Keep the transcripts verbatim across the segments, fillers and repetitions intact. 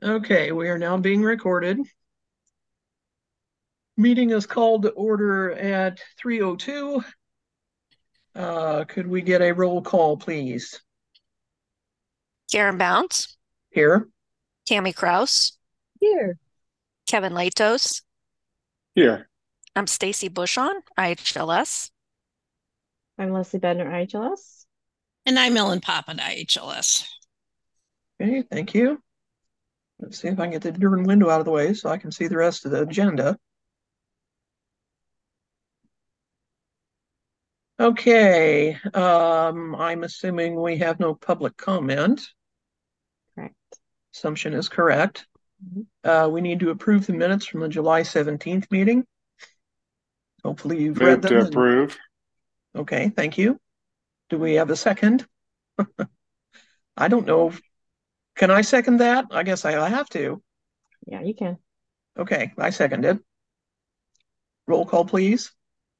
Okay, we are now being recorded. Meeting is called to order at three oh two. Uh, could we get a roll call, please? Karen Bounce, Here. Tammy Kraus, Here. Kevin Latos. Here. I'm Stacy Bushon, I H L S. I'm Leslie Bednar, I H L S. And I'm Ellen Poppin, I H L S. Okay, thank you. Let's see if I can get the Durban window out of the way so I can see the rest of the agenda. Okay, um, I'm assuming we have no public comment. Correct. Assumption is correct. Mhm. Uh, we need to approve the minutes from the July seventeenth meeting. Hopefully you've read Move them. to and- approve. Okay, thank you. Do we have a second? I don't know. if- Can I second that? I guess I I have to. Yeah, you can. Okay, I second it. Roll call, please.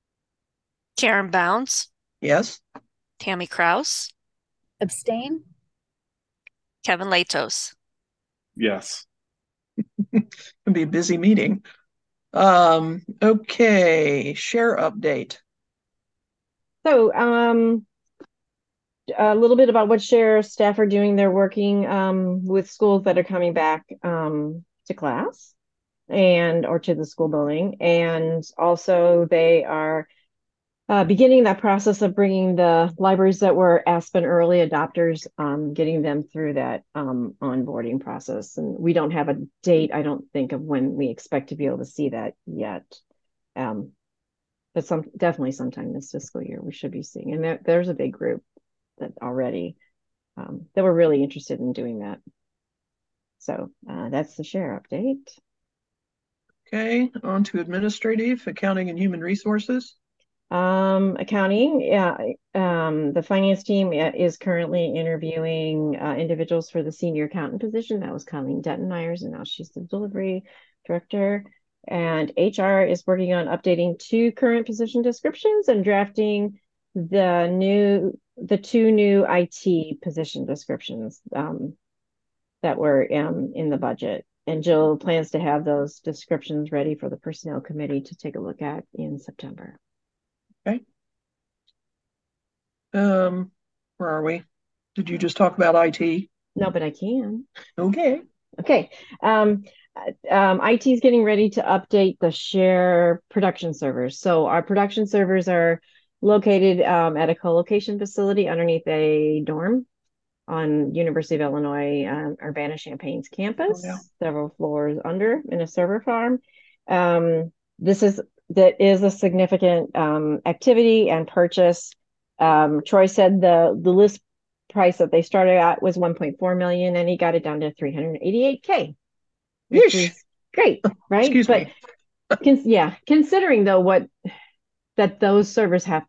Karen Bounce, Yes. Tammy Kraus, Abstain? Kevin Latos. Yes. It'll be a busy meeting. Um, okay, share update. So, um, a little bit about what share staff are doing. They're working um, with schools that are coming back um, to class and or to the school building, and also they are uh, beginning that process of bringing the libraries that were Aspen early adopters, um, getting them through that um, onboarding process. And we don't have a date, I don't think, of when we expect to be able to see that yet. Um, but some definitely sometime this fiscal year we should be seeing. And there, there's a big group that already um, that were really interested in doing that. So uh, that's the share update. Okay, on to administrative, accounting and human resources. Um, accounting, yeah. Um, the finance team is currently interviewing uh, individuals for the senior accountant position. That was Colleen Detton-Myers, and now she's the delivery director. And H R is working on updating two current position descriptions and drafting the new, the two new I T position descriptions um, that were um, in the budget. And Jill plans to have those descriptions ready for the personnel committee to take a look at in September. Okay. Um, where are we? Did you just talk about I T? No, but I can. Okay. Okay. Um, um, I T is getting ready to update the share production servers. So our production servers are located um, at a co-location facility underneath a dorm on University of Illinois um, Urbana-Champaign's campus, Oh, yeah. several floors under in a server farm. Um, this is that is a significant um, activity and purchase. Um, Troy said the the list price that they started at was one point four million, and he got it down to three hundred eighty-eight K, which Yeesh. is great, right? Excuse But me. con- yeah, considering though what that those servers have,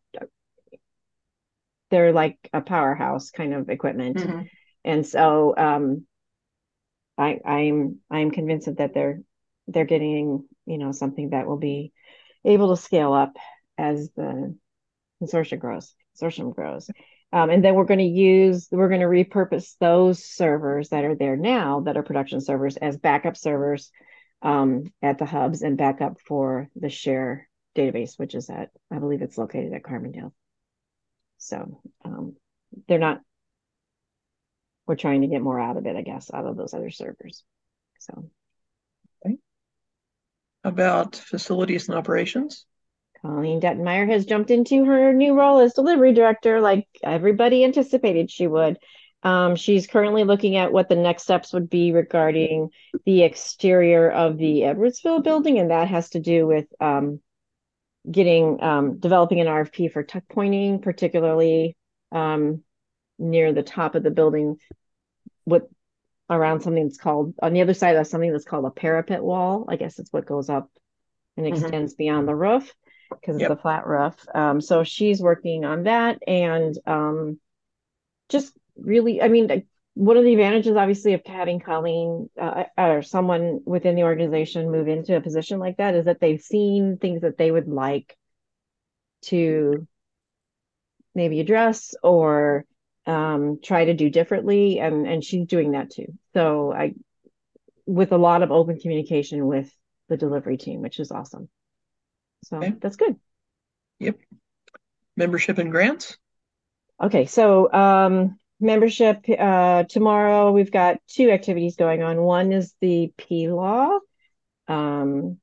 they're like a powerhouse kind of equipment. Mhm. And so um, I, I'm I'm convinced that they're they're getting, you know, something that will be able to scale up as the consortium grows. Consortium grows. Um, and then we're going to use we're going to repurpose those servers that are there now that are production servers as backup servers um, at the hubs and backup for the share database, which is at, I believe it's located at Carbondale. So um, they're not, we're trying to get more out of it, I guess, out of those other servers. So Okay. About facilities and operations. Colleen Dettenmeyer has jumped into her new role as delivery director, like everybody anticipated she would. Um, she's currently looking at what the next steps would be regarding the exterior of the Edwardsville building, and that has to do with um, getting um, developing an R F P for tuck pointing, particularly um, near the top of the building, with around something that's called on the other side of something that's called a parapet wall. I guess it's what goes up and Mhm. extends beyond the roof because it's Yep. a flat roof. Um, so she's working on that and um, just really, I mean, one of the advantages, obviously, of having Colleen uh, or someone within the organization move into a position like that is that they've seen things that they would like to maybe address or um, try to do differently, and and she's doing that too. So I with a lot of open communication with the delivery team, which is awesome. So Okay. that's good. Yep. Membership and grants. Okay, so um, membership, uh, tomorrow we've got two activities going on. One is the P Law, um,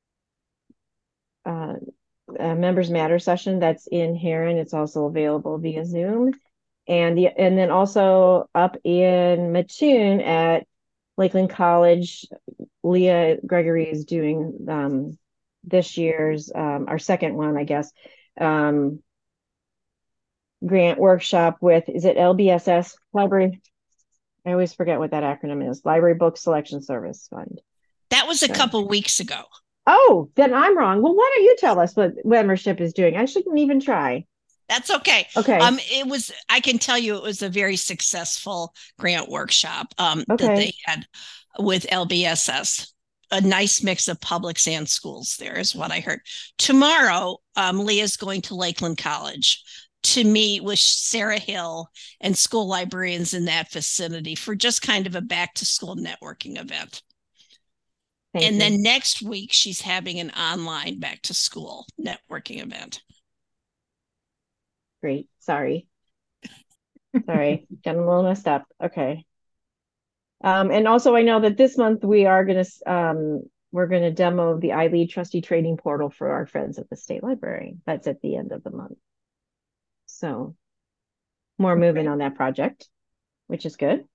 uh, uh, Members Matter session that's in Heron. It's also available via Zoom. And the and then also up in Mattoon at Lakeland College, Leah Gregory is doing um, this year's, um, our second one, I guess, um, grant workshop with, is it L B S S, Library? I always forget what that acronym is, Library Book Selection Service Fund. That was a So- couple weeks ago. Oh, then I'm wrong. Well, why don't you tell us what membership is doing? I shouldn't even try. That's okay. Okay. Um, it was, I can tell you it was a very successful grant workshop um, Okay. that they had with L B S S. A nice mix of publics and schools there is what I heard. Tomorrow, um, Leah's going to Lakeland College to meet with Sarah Hill and school librarians in that vicinity for just kind of a back to school networking event. Thank and you. then next week, she's having an online back to school networking event. Great. Sorry. Sorry. Got a little messed up. Okay. Um, and also I know that this month we are going to, um, we're going to demo the iLead trustee trading portal for our friends at the state library. That's at the end of the month. So more movement on that project, which is good.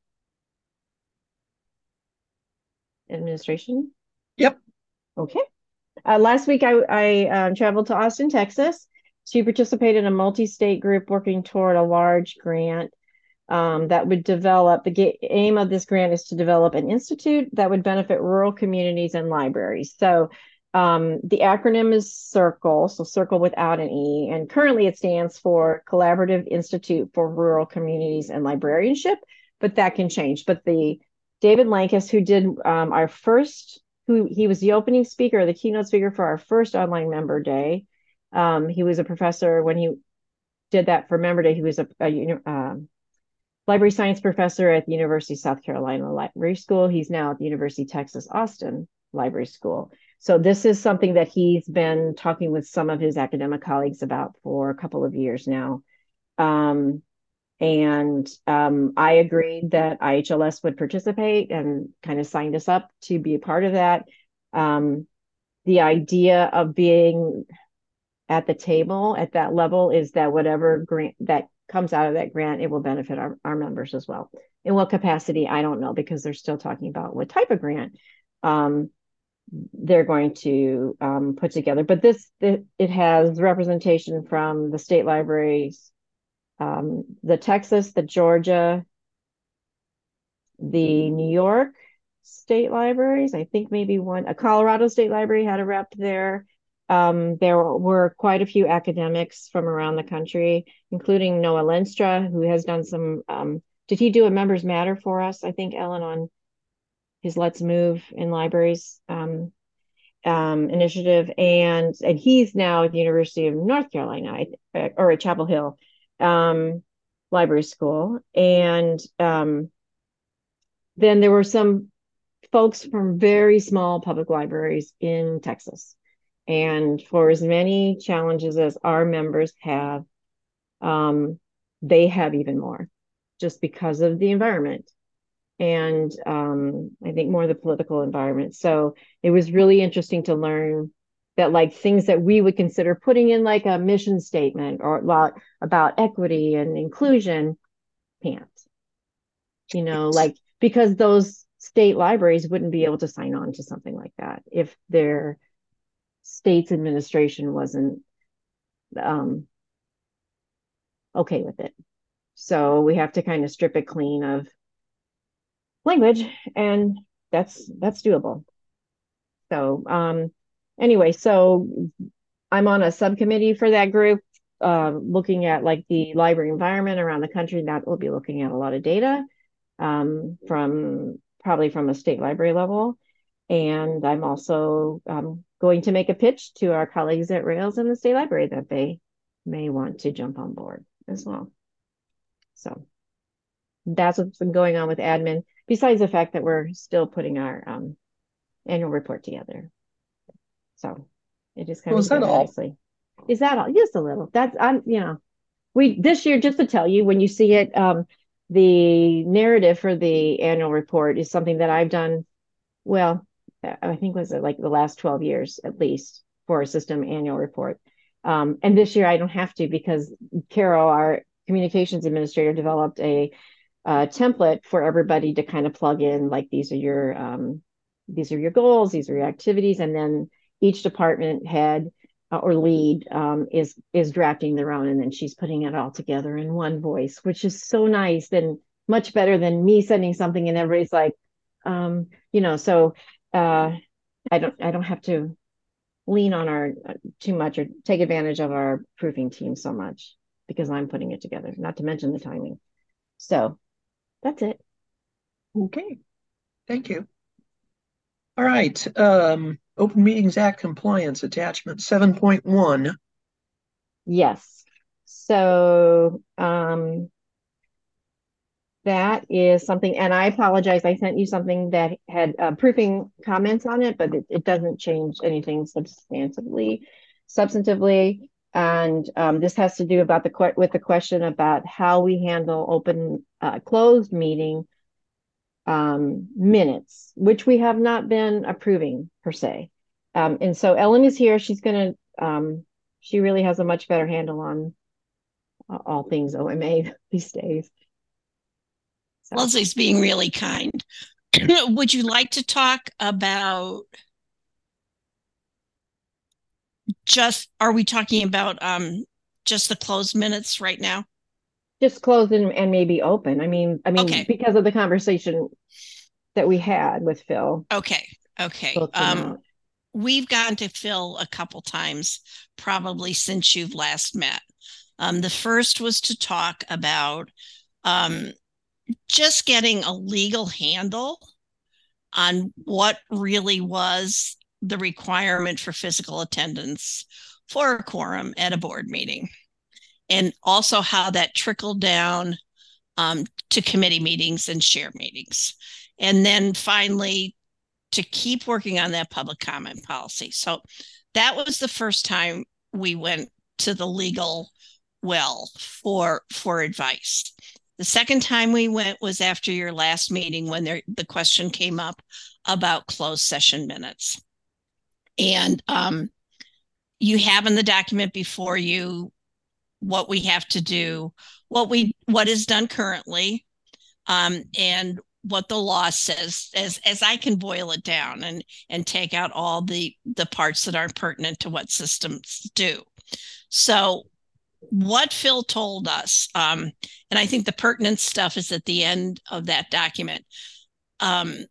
Administration. Yep. Okay. Uh, last week I, I um, traveled to Austin, Texas to participate in a multi-state group working toward a large grant um, that would develop, the aim of this grant is to develop an institute that would benefit rural communities and libraries. So um, the acronym is CIRCLE, so CIRCLE without an E, and currently it stands for Collaborative Institute for Rural Communities and Librarianship, but that can change. But the David Lankus, who did um, our first, who he was the opening speaker, the keynote speaker for our first online member day. Um, he was a professor when he did that for Member Day. He was a, a uh, library science professor at the University of South Carolina Library School. He's now at the University of Texas Austin Library School. So this is something that he's been talking with some of his academic colleagues about for a couple of years now. Um, and um, I agreed that I H L S would participate and kind of signed us up to be a part of that. Um, the idea of being at the table at that level is that whatever grant that comes out of that grant, it will benefit our, our members as well. In what capacity, I don't know, because they're still talking about what type of grant um, they're going to um, put together. But this, it, it has representation from the state libraries, um, the Texas, the Georgia, the New York state libraries. I think maybe one, a Colorado State Library had a rep there. Um, there were quite a few academics from around the country, including Noah Lenstra, who has done some, um, did he do a Members Matter for us? I think, Ellen, on his Let's Move in Libraries um, um, initiative. And, and he's now at the University of North Carolina, or at Chapel Hill um, Library School. And um, then there were some folks from very small public libraries in Texas. And for as many challenges as our members have, um, they have even more just because of the environment. And um, I think more the political environment. So it was really interesting to learn that like things that we would consider putting in like a mission statement or about equity and inclusion can't, you know, like because those state libraries wouldn't be able to sign on to something like that if their state's administration wasn't um, okay with it. So we have to kind of strip it clean of language, and that's that's doable. So um, anyway, so I'm on a subcommittee for that group, uh, looking at like the library environment around the country. That will be looking at a lot of data um, from probably from a state library level. And I'm also um, going to make a pitch to our colleagues at Rails and the State Library that they may want to jump on board as well. So that's what's been going on with admin. besides the fact that we're still putting our um, annual report together. So it just kind Well, of is that together all? nicely. Is that all? Just a little. That's I'm you know, we this year, just to tell you, when you see it, um, the narrative for the annual report is something that I've done. Well, I think was it like the last twelve years at least for a system annual report. Um, and this year I don't have to because Carol, our communications administrator, developed a, a template for everybody to kind of plug in, like these are your um, these are your goals, these are your activities, and then each department head uh, or lead um, is is drafting their own, and then she's putting it all together in one voice, which is so nice and much better than me sending something and everybody's like, um, you know, so uh, I don't I don't have to lean on our uh, too much or take advantage of our proofing team so much because I'm putting it together, not to mention the timing. So that's it. Okay, thank you. All right, um, Open Meetings Act compliance attachment seven point one. Yes. So um, that is something, and I apologize, I sent you something that had uh, proofing comments on it, but it, it doesn't change anything substantively, substantively. And um, this has to do about the with the question about how we handle open uh, closed meeting um, minutes, which we have not been approving per se. Um, and so Ellen is here. She's going to, um, she really has a much better handle on uh, all things O M A these days. So. Leslie's being really kind. Would you like to talk about just, are we talking about um, just the closed minutes right now? Just closed and, and maybe open. I mean, I mean, okay. Because of the conversation that we had with Phil. Okay. Okay. Um, we've gone to Phil a couple times, probably since you've last met. Um, the first was to talk about um, just getting a legal handle on what really was the requirement for physical attendance for a quorum at a board meeting, and also how that trickled down um, to committee meetings and share meetings. And then finally, to keep working on that public comment policy. So that was the first time we went to the legal well for, for advice. The second time we went was after your last meeting when there, the question came up about closed session minutes. And um, you have in the document before you what we have to do, what we what is done currently, um, and what the law says, as as I can boil it down and and take out all the the parts that aren't pertinent to what systems do. So what Phil told us, um, and I think the pertinent stuff is at the end of that document, um,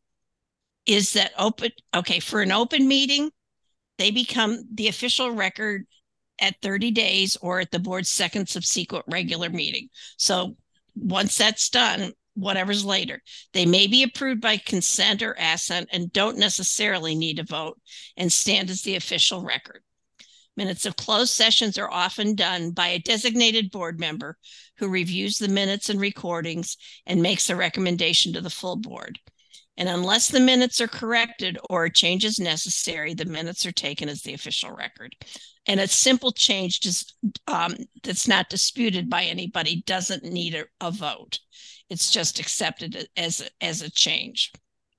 is that open, okay, for an open meeting, they become the official record at thirty days or at the board's second subsequent regular meeting. So once that's done, whatever's later, they may be approved by consent or assent and don't necessarily need a vote and stand as the official record. Minutes of closed sessions are often done by a designated board member who reviews the minutes and recordings and makes a recommendation to the full board. And unless the minutes are corrected or a change is necessary, the minutes are taken as the official record. And a simple change just, um, that's not disputed by anybody doesn't need a, a vote. It's just accepted as a, as a change.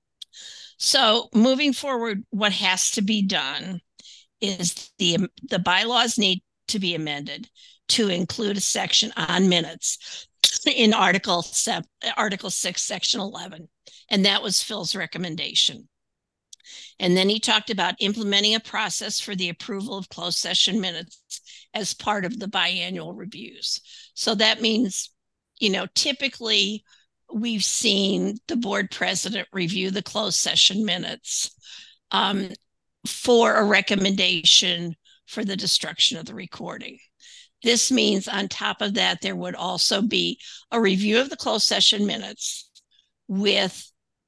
So moving forward, what has to be done is the, the bylaws need to be amended to include a section on minutes in Article, seven, Article six, Section eleven. And that was Phil's recommendation. And then he talked about implementing a process for the approval of closed session minutes as part of the biannual reviews. So that means, you know, typically we've seen the board president review the closed session minutes um, for a recommendation for the destruction of the recording. This means on top of that, there would also be a review of the closed session minutes with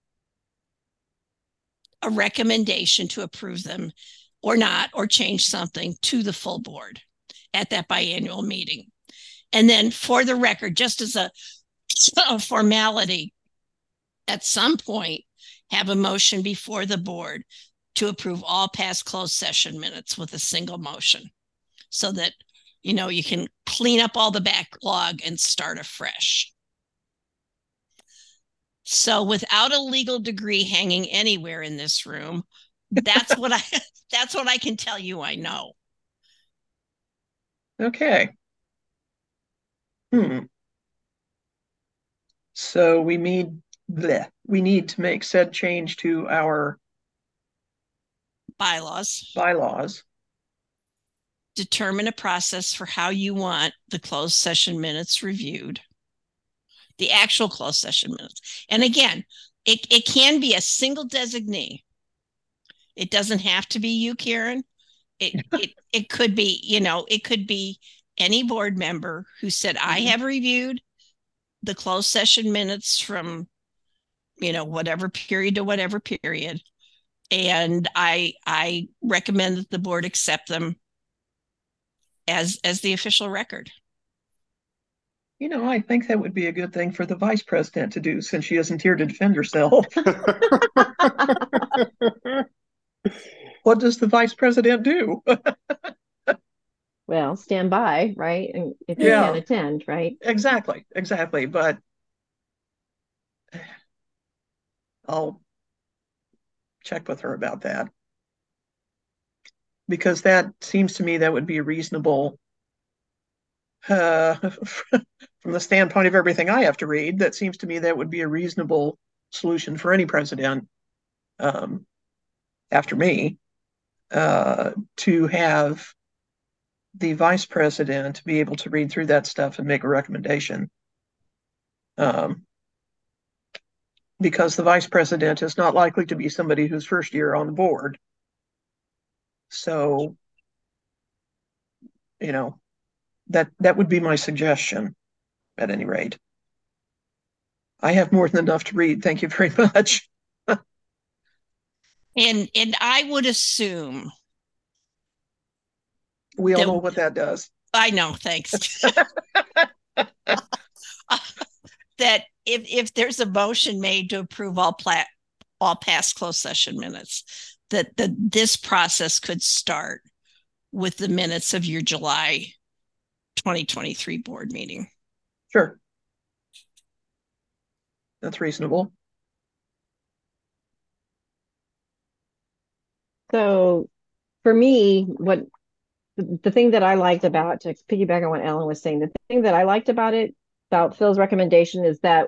a recommendation to approve them or not, or change something to the full board at that biannual meeting. And then for the record, just as a, a formality, at some point have a motion before the board to approve all past closed session minutes with a single motion so that, you know, you can clean up all the backlog and start afresh. So without a legal degree hanging anywhere in this room, that's what I that's what I can tell you I know. Okay. Hmm. So we need bleh, we need to make said change to our Bylaws. bylaws. Determine a process for how you want the closed session minutes reviewed. The actual closed session minutes. And again, it, it can be a single designee. It doesn't have to be you, Karen. It, it, it could be, you know, it could be any board member who said, I have reviewed the closed session minutes from, you know, whatever period to whatever period. And I, I recommend that the board accept them as, as the official record. You know, I think that would be a good thing for the vice president to do since she isn't here to defend herself. What does the vice president do? Well, stand by, right? And if you Yeah. can't attend, right? Exactly, exactly. But I'll check with her about that. Because that seems to me that would be reasonable uh, from the standpoint of everything I have to read. That seems to me that would be a reasonable solution for any president um, after me uh, to have the vice president be able to read through that stuff and make a recommendation. Um, because the vice president is not likely to be somebody who's first year on the board. So, you know, that that would be my suggestion at any rate. I have more than enough to read. Thank you very much. And and I would assume We all that- know what that does. I know, thanks. That if if there's a motion made to approve all plat all past closed session minutes, that that this process could start with the minutes of your July twenty twenty-three board meeting. Sure. That's reasonable. So for me, what the, the thing that I liked about, to piggyback on what Ellen was saying, the thing that I liked about it, about Phil's recommendation, is that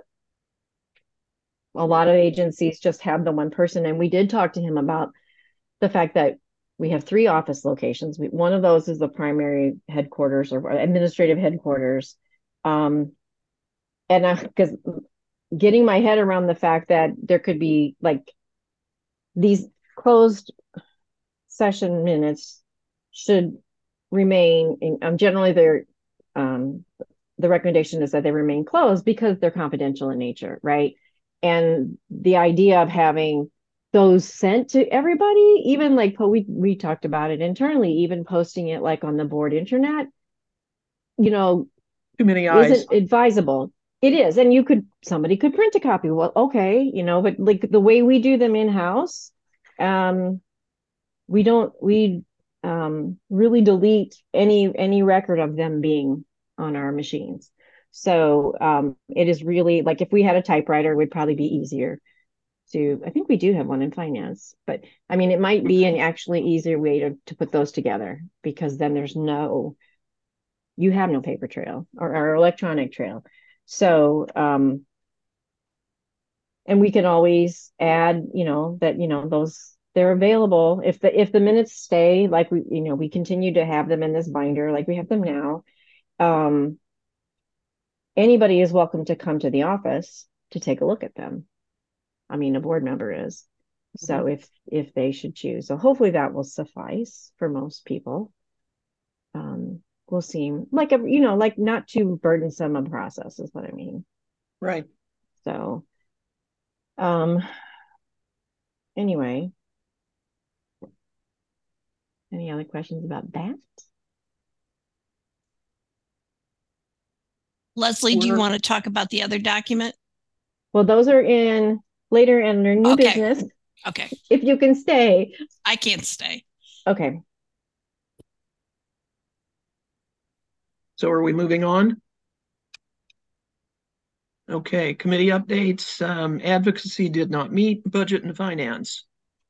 a lot of agencies just have the one person. And we did talk to him about the fact that we have three office locations. We, one of those is the primary headquarters or administrative headquarters. Um, and because getting my head around the fact that there could be like these closed session minutes should remain in, um, generally they're um, the recommendation is that they remain closed because they're confidential in nature, right? And the idea of having those sent to everybody, even like we we talked about it internally, even posting it like on the board internet, you know, Too many eyes. isn't advisable. It is, and you could somebody could print a copy. Well, okay, you know, but like the way we do them in house, um, we don't we um really delete any any record of them being on our machines. So um, it is really like if we had a typewriter, it would probably be easier to, I think we do have one in finance, but I mean, it might be an actually easier way to, to put those together because then there's no, you have no paper trail or, or electronic trail. So, um, and we can always add, you know, that, you know, those, they're available. If the, if the minutes stay, like we, you know, we continue to have them in this binder, like we have them now. Um, anybody is welcome to come to the office to take a look at them. I mean, a board member is. So mm-hmm. if if they should choose. So hopefully that will suffice for most people. Um, will seem like a, you know, like not too burdensome a process is what I mean. Right. So um anyway. Any other questions about that? Leslie, We're, do you want to talk about the other document? Well, those are in later under new Okay. business, Okay. if you can stay. I can't stay. Okay. So are we moving on? Okay, committee updates. Um, advocacy did not meet. Budget and finance.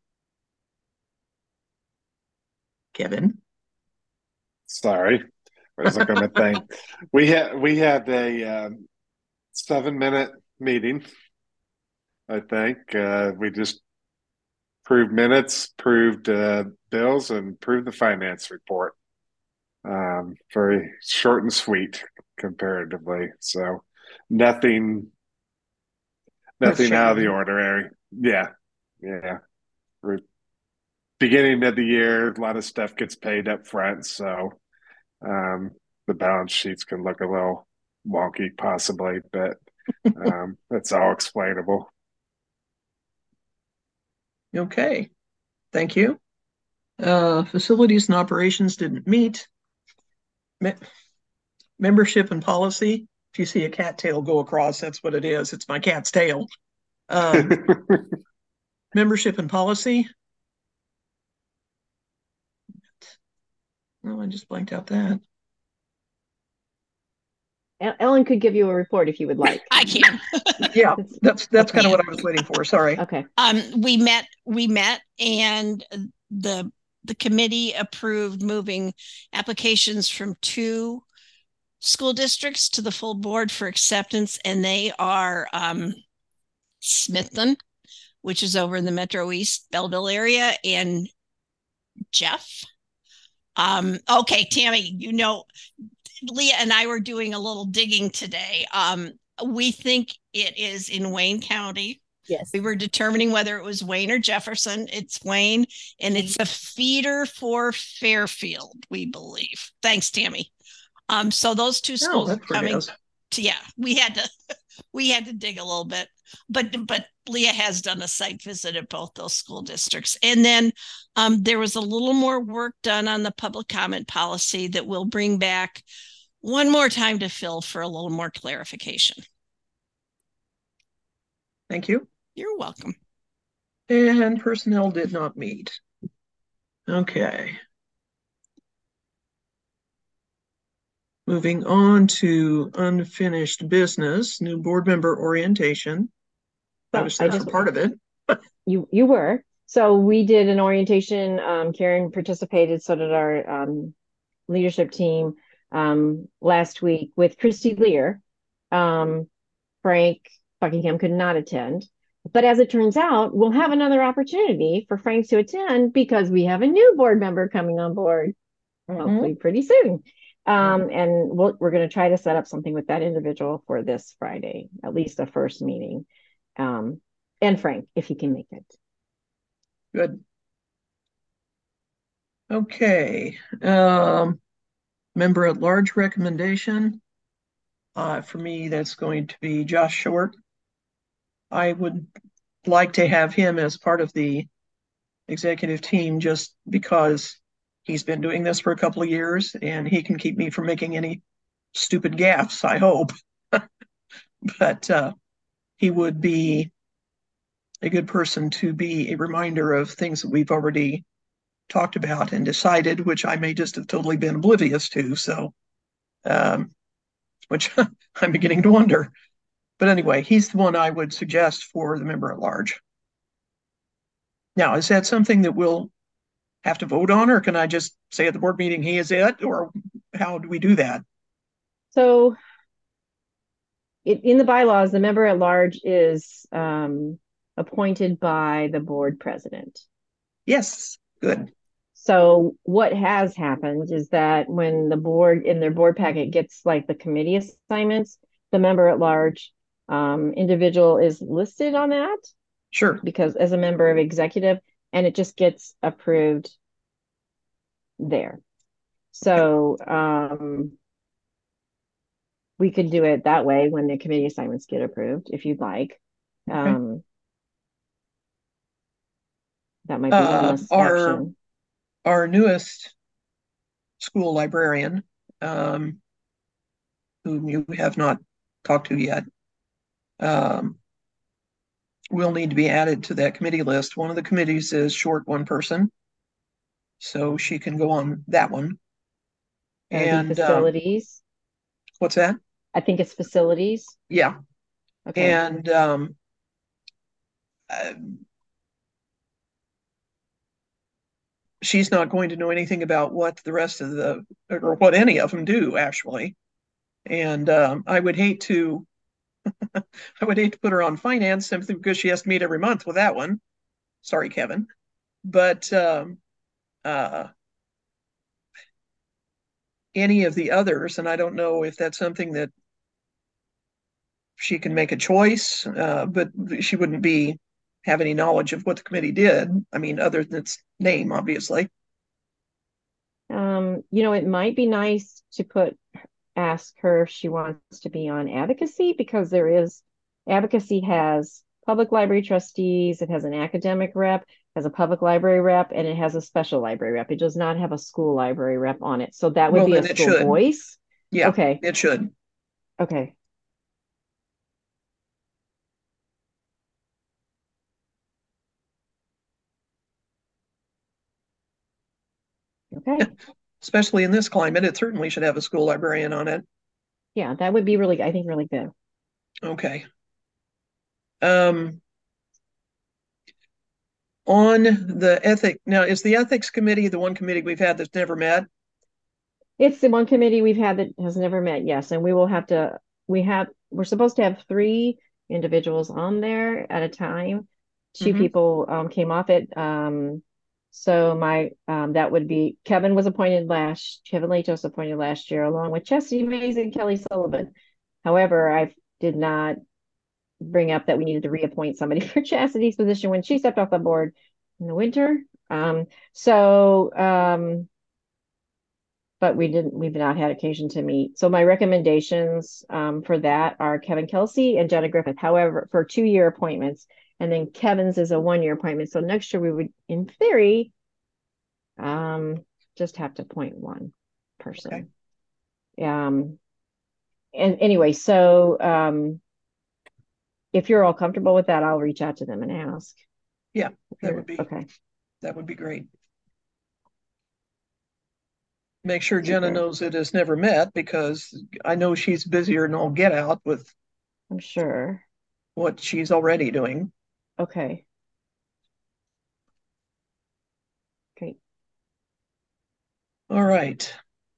Kevin. Sorry, I was looking at thing. We had we had a um, seven minute meeting. I think uh, we just proved minutes, proved uh, bills, and proved the finance report. Um, very short and sweet comparatively. So nothing, nothing out of the ordinary. Yeah, yeah. We're beginning of the year, a lot of stuff gets paid up front, so um, the balance sheets can look a little wonky, possibly, but um, that's all explainable. Okay, thank you. Uh, facilities and operations didn't meet. Me membership and policy. If you see a cat tail go across, that's what it is. It's my cat's tail. Um, membership and policy. Oh, I just blanked out that. Ellen could give you a report if you would like. I can. Yeah, that's that's Okay. kind of what I was waiting for. Sorry. Okay. Um, we met, we met and the the committee approved moving applications from two school districts to the full board for acceptance, and they are um, Smithton, which is over in the Metro East Belleville area, and Jeff. Um, okay, Tammy, you know, Leah and I were doing a little digging today. Um, we think it is in Wayne County. Yes. We were determining whether it was Wayne or Jefferson. It's Wayne, and it's a feeder for Fairfield, we believe. Thanks, Tammy. Um, so those two schools Oh, are that's where it coming is. to, yeah, we had to we had to dig a little bit, but but Leah has done a site visit at both those school districts. And then um, there was a little more work done on the public comment policy that we'll bring back one more time to Phil for a little more clarification. Thank you. You're welcome. And personnel did not meet. Okay. Moving on to unfinished business, new board member orientation. I was there I just, for part of it. You you were. So we did an orientation. Um, Karen participated, so did our um, leadership team um, last week with Christy Lear. Um, Frank Buckingham could not attend. But as it turns out, we'll have another opportunity for Frank to attend because we have a new board member coming on board, mm-hmm. hopefully pretty soon. Um, mm-hmm. And we'll, we're going to try to set up something with that individual for this Friday, at least a first meeting. Um, and Frank, if he can make it. Good. Okay. Um, member at large recommendation. Uh, for me, that's going to be Josh Short. I would like to have him as part of the executive team just because he's been doing this for a couple of years and he can keep me from making any stupid gaffes, I hope. But uh, he would be a good person to be a reminder of things that we've already talked about and decided, which I may just have totally been oblivious to. So, um, which I'm beginning to wonder. But anyway, he's the one I would suggest for the member at large. Now, is that something that we'll have to vote on, or can I just say at the board meeting he is it, or how do we do that? So it, in the bylaws, the member at large is um, appointed by the board president. Yes, good. So what has happened is that when the board in their board packet gets like the committee assignments, the member at large um, individual is listed on that. Sure. Because as a member of executive, and it just gets approved there. So um, we could do it that way when the committee assignments get approved, if you'd like. Okay. Um, that might be uh, one our, action. Our newest school librarian, um, whom you have not talked to yet, um, will need to be added to that committee list. One of the committees is short one person, so she can go on that one. That would be And um, facilities. what's that? I think it's facilities. Yeah. Okay. And um, uh, she's not going to know anything about what the rest of the, or what any of them do, actually. And um, I would hate to, I would hate to put her on finance simply because she has to meet every month with that one. Sorry, Kevin. But um, uh, any of the others, and I don't know if that's something that she can make a choice, uh, but she wouldn't be have any knowledge of what the committee did. I mean, other than its name, obviously. Um, you know, it might be nice to put ask her if she wants to be on advocacy, because there is advocacy has public library trustees, it has an academic rep, has a public library rep, and it has a special library rep. It does not have a school library rep on it. So that would Well, be a then it school should. voice. Yeah, Okay. it should. Okay. Okay. Especially in this climate, it certainly should have a school librarian on it. Yeah, that would be really, I think, really good. Okay. Um, on the ethic, now is the ethics committee the one committee we've had that's never met? It's the one committee we've had that has never met, yes. And we will have to, we have, we're supposed to have three individuals on there at a time. Two Mhm. people um, came off it. Um, so my, um, that would be, Kevin was appointed last, Kevin Latos appointed last year, along with Chastity Mays and Kelly Sullivan. However, I did not bring up that we needed to reappoint somebody for Chastity's position when she stepped off the board in the winter. Um, so, um, but we didn't, we've not had occasion to meet. So my recommendations um, for that are Kevin Kelsey and Jenna Griffith, however, for two-year appointments. And then Kevin's is a one-year appointment. So next year we would, in theory, um, just have to appoint one person. Okay. Um, and anyway, so um, if you're all comfortable with that, I'll reach out to them and ask. Yeah, that would be okay. That would be great. Make sure Jenna knows it has never met, because I know she's busier than all get out with, I'm sure, what she's already doing. Okay. Great. All right.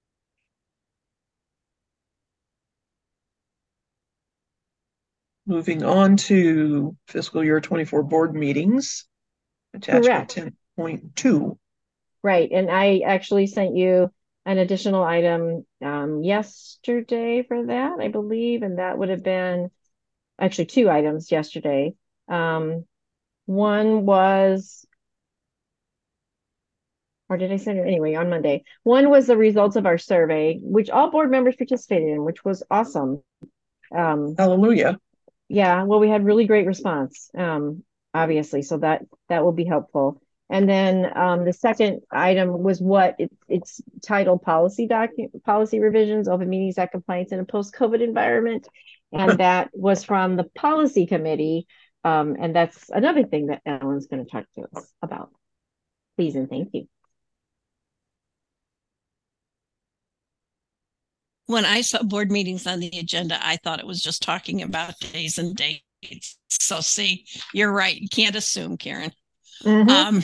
Moving on to fiscal year twenty-four board meetings, attachment ten point two. Right. And I actually sent you an additional item um, yesterday for that, I believe. And that would have been actually two items yesterday. Um, one was, or did I send it anyway on Monday? One was the results of our survey, which all board members participated in, which was awesome. Um, Hallelujah. Yeah, well, we had really great response, um, obviously, so that that will be helpful. And then um, the second item was what it, it's titled policy document policy revisions, open meetings act compliance in a post-COVID environment, and that was from the policy committee, um, and that's another thing that Ellen's going to talk to us about. Please and thank you. When I saw board meetings on the agenda, I thought it was just talking about days and dates. So see, you're right. You can't assume, Karen. Mm-hmm. Um,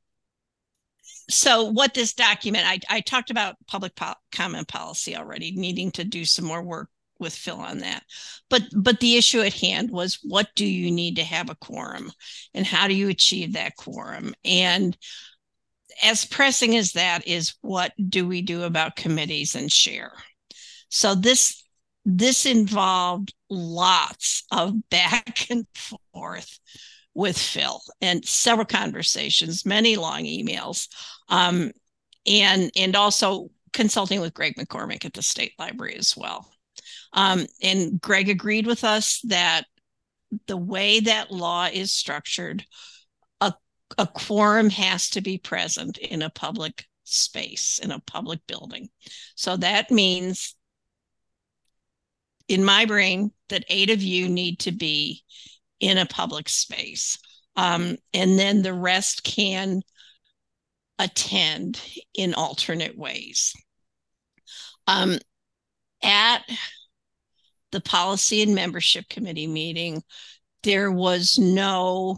so what this document, I, I talked about public po- comment policy already, needing to do some more work with Phil on that. But but the issue at hand was, what do you need to have a quorum, and how do you achieve that quorum? And as pressing as that is, what do we do about committees and share? So this this involved lots of back and forth with Phil, and several conversations, many long emails, um, and and also consulting with Greg McCormick at the State Library as well. Um, and Greg agreed with us that the way that law is structured, a, a quorum has to be present in a public space, in a public building. So that means, in my brain, that eight of you need to be in a public space. Um, and then the rest can attend in alternate ways. Um, at the Policy and Membership Committee meeting, there was no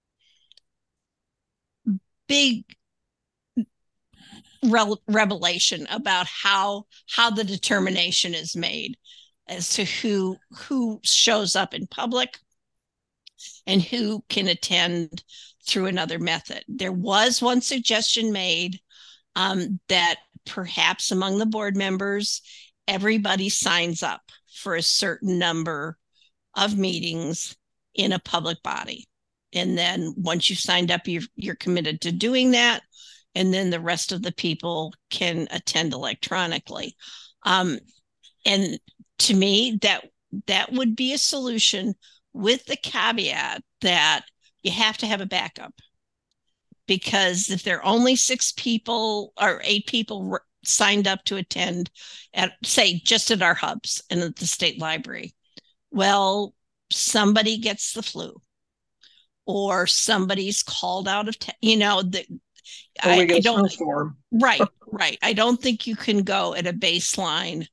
big re- revelation about how how the determination is made as to who who shows up in public and who can attend through another method. There was one suggestion made um, that perhaps among the board members, everybody signs up for a certain number of meetings in a public body. And then once you've signed up, you're, you're committed to doing that. And then the rest of the people can attend electronically. Um, and to me, that that would be a solution, with the caveat that you have to have a backup. Because if there are only six people or eight people re- signed up to attend at, say, just at our hubs and at the state library, well, somebody gets the flu or somebody's called out of town, you know, the, Or we I, get I a don't, snowstorm. right, right. I don't think you can go at a baseline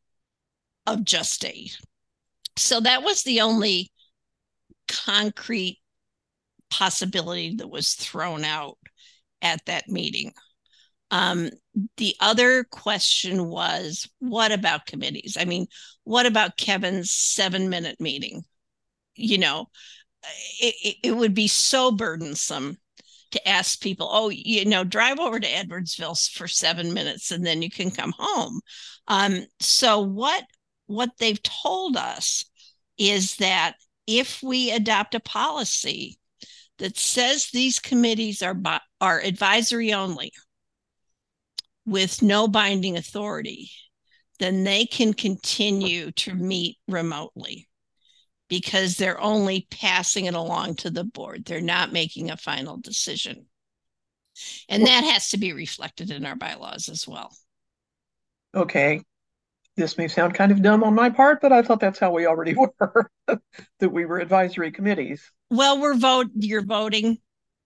of just eight. So that was the only concrete possibility that was thrown out at that meeting. Um, the other question was, what about committees? I mean, what about Kevin's seven minute meeting? You know, it, it, it would be so burdensome to ask people, oh, you know, drive over to Edwardsville for seven minutes and then you can come home. Um, so what what they've told us is that if we adopt a policy that says these committees are are advisory only with no binding authority, then they can continue to meet remotely because they're only passing it along to the board. They're not making a final decision. And that has to be reflected in our bylaws as well. Okay. This may sound kind of dumb on my part, but I thought that's how we already were, that we were advisory committees. Well, we're vote. You're voting.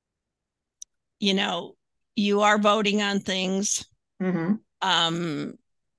You know, you are voting on things. Mm-hmm. Um,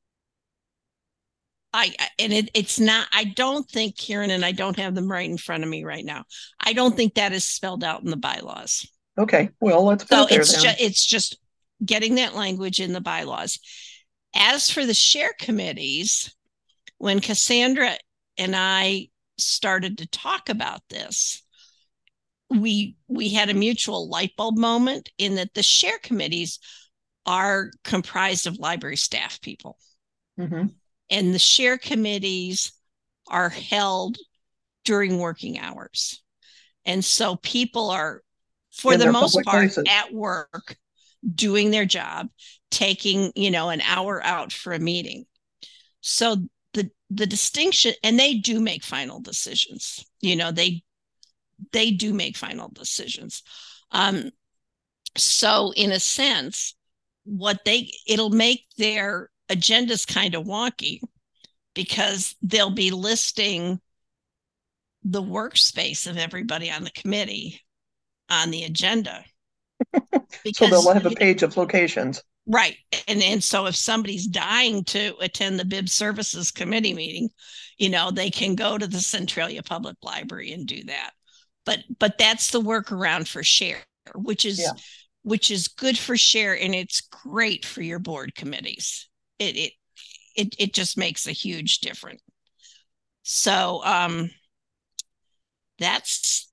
I and it, it's not. I don't think, Karen, and I don't have them right in front of me right now. I don't think that is spelled out in the bylaws. Okay, well, let's put so it there it's then. just it's just getting that language in the bylaws. As for the share committees, when Cassandra and I started to talk about this, we we had a mutual light bulb moment in that the share committees are comprised of library staff people. Mm-hmm. And the share committees are held during working hours. And so people are, for In the their most public part, places. at work, doing their job, taking, you know, an hour out for a meeting. So the the distinction, and they do make final decisions. You know, they they do make final decisions. Um, so in a sense, what they it'll make their agendas kind of wonky because they'll be listing the workspace of everybody on the committee on the agenda. Because, so they'll have a page of locations. Right. And and so if somebody's dying to attend the B I B Services Committee meeting, you know, they can go to the Centralia Public Library and do that. But but that's the workaround for share, which is yeah. which is good for share, and it's great for your board committees. It it it it just makes a huge difference. So um that's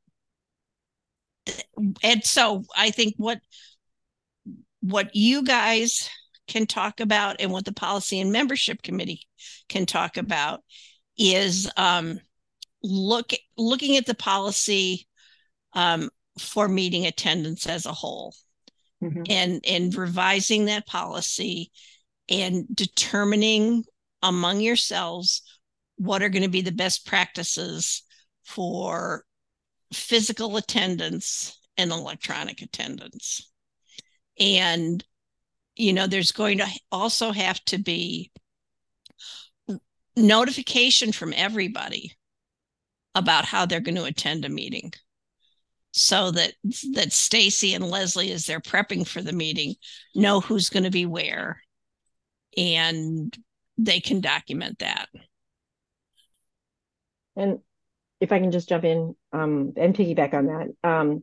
and so I think what what you guys can talk about and what the Policy and Membership Committee can talk about is um, look looking at the policy um, for meeting attendance as a whole, mm-hmm. and and revising that policy and determining among yourselves what are going to be the best practices for physical attendance and electronic attendance. And, you know, there's going to also have to be notification from everybody about how they're going to attend a meeting, so that that Stacy and Leslie, as they're prepping for the meeting, know who's going to be where, and they can document that. And if I can just jump in um, and piggyback on that, um,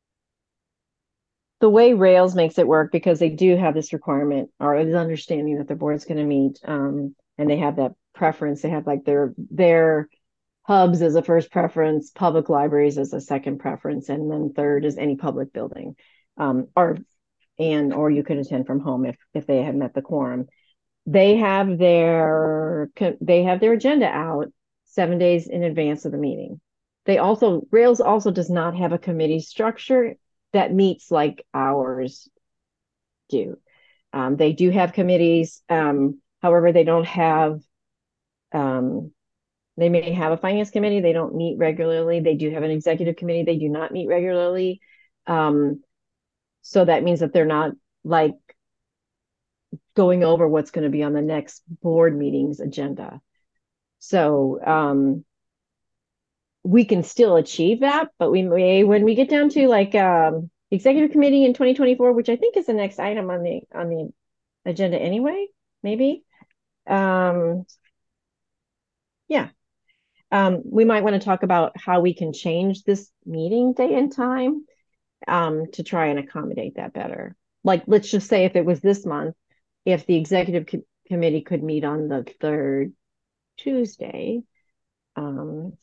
the way Rails makes it work, because they do have this requirement or this understanding that the board's going to meet, um, and they have that preference. They have like their their hubs as a first preference, public libraries as a second preference, and then third is any public building, um, or and or you could attend from home if if they had met the quorum. They have their they have their agenda out seven days in advance of the meeting. They also Rails also does not have a committee structure that meets like ours do. Um, they do have committees, um, however, they don't have. Um, they may have a finance committee. They don't meet regularly. They do have an executive committee. They do not meet regularly. Um, so that means that they're not like going over what's going to be on the next board meeting's agenda. So um, we can still achieve that, but we may, when we get down to like um, executive committee in twenty twenty-four, which I think is the next item on the on the agenda anyway, maybe. Um, yeah. Um, we might want to talk about how we can change this meeting day and time um, to try and accommodate that better. Like, let's just say if it was this month, if the executive co- committee could meet on the third Tuesday, um,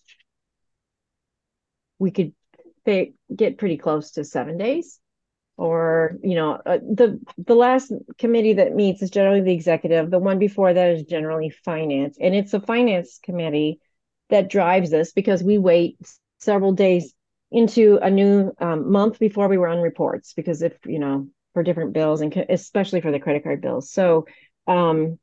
we could fa- get pretty close to seven days. Or, you know, uh, the the last committee that meets is generally the executive. The one before that is generally finance. And it's a finance committee that drives this, because we wait several days into a new um, month before we run reports, because if, you know, for different bills, and especially for the credit card bills. So um,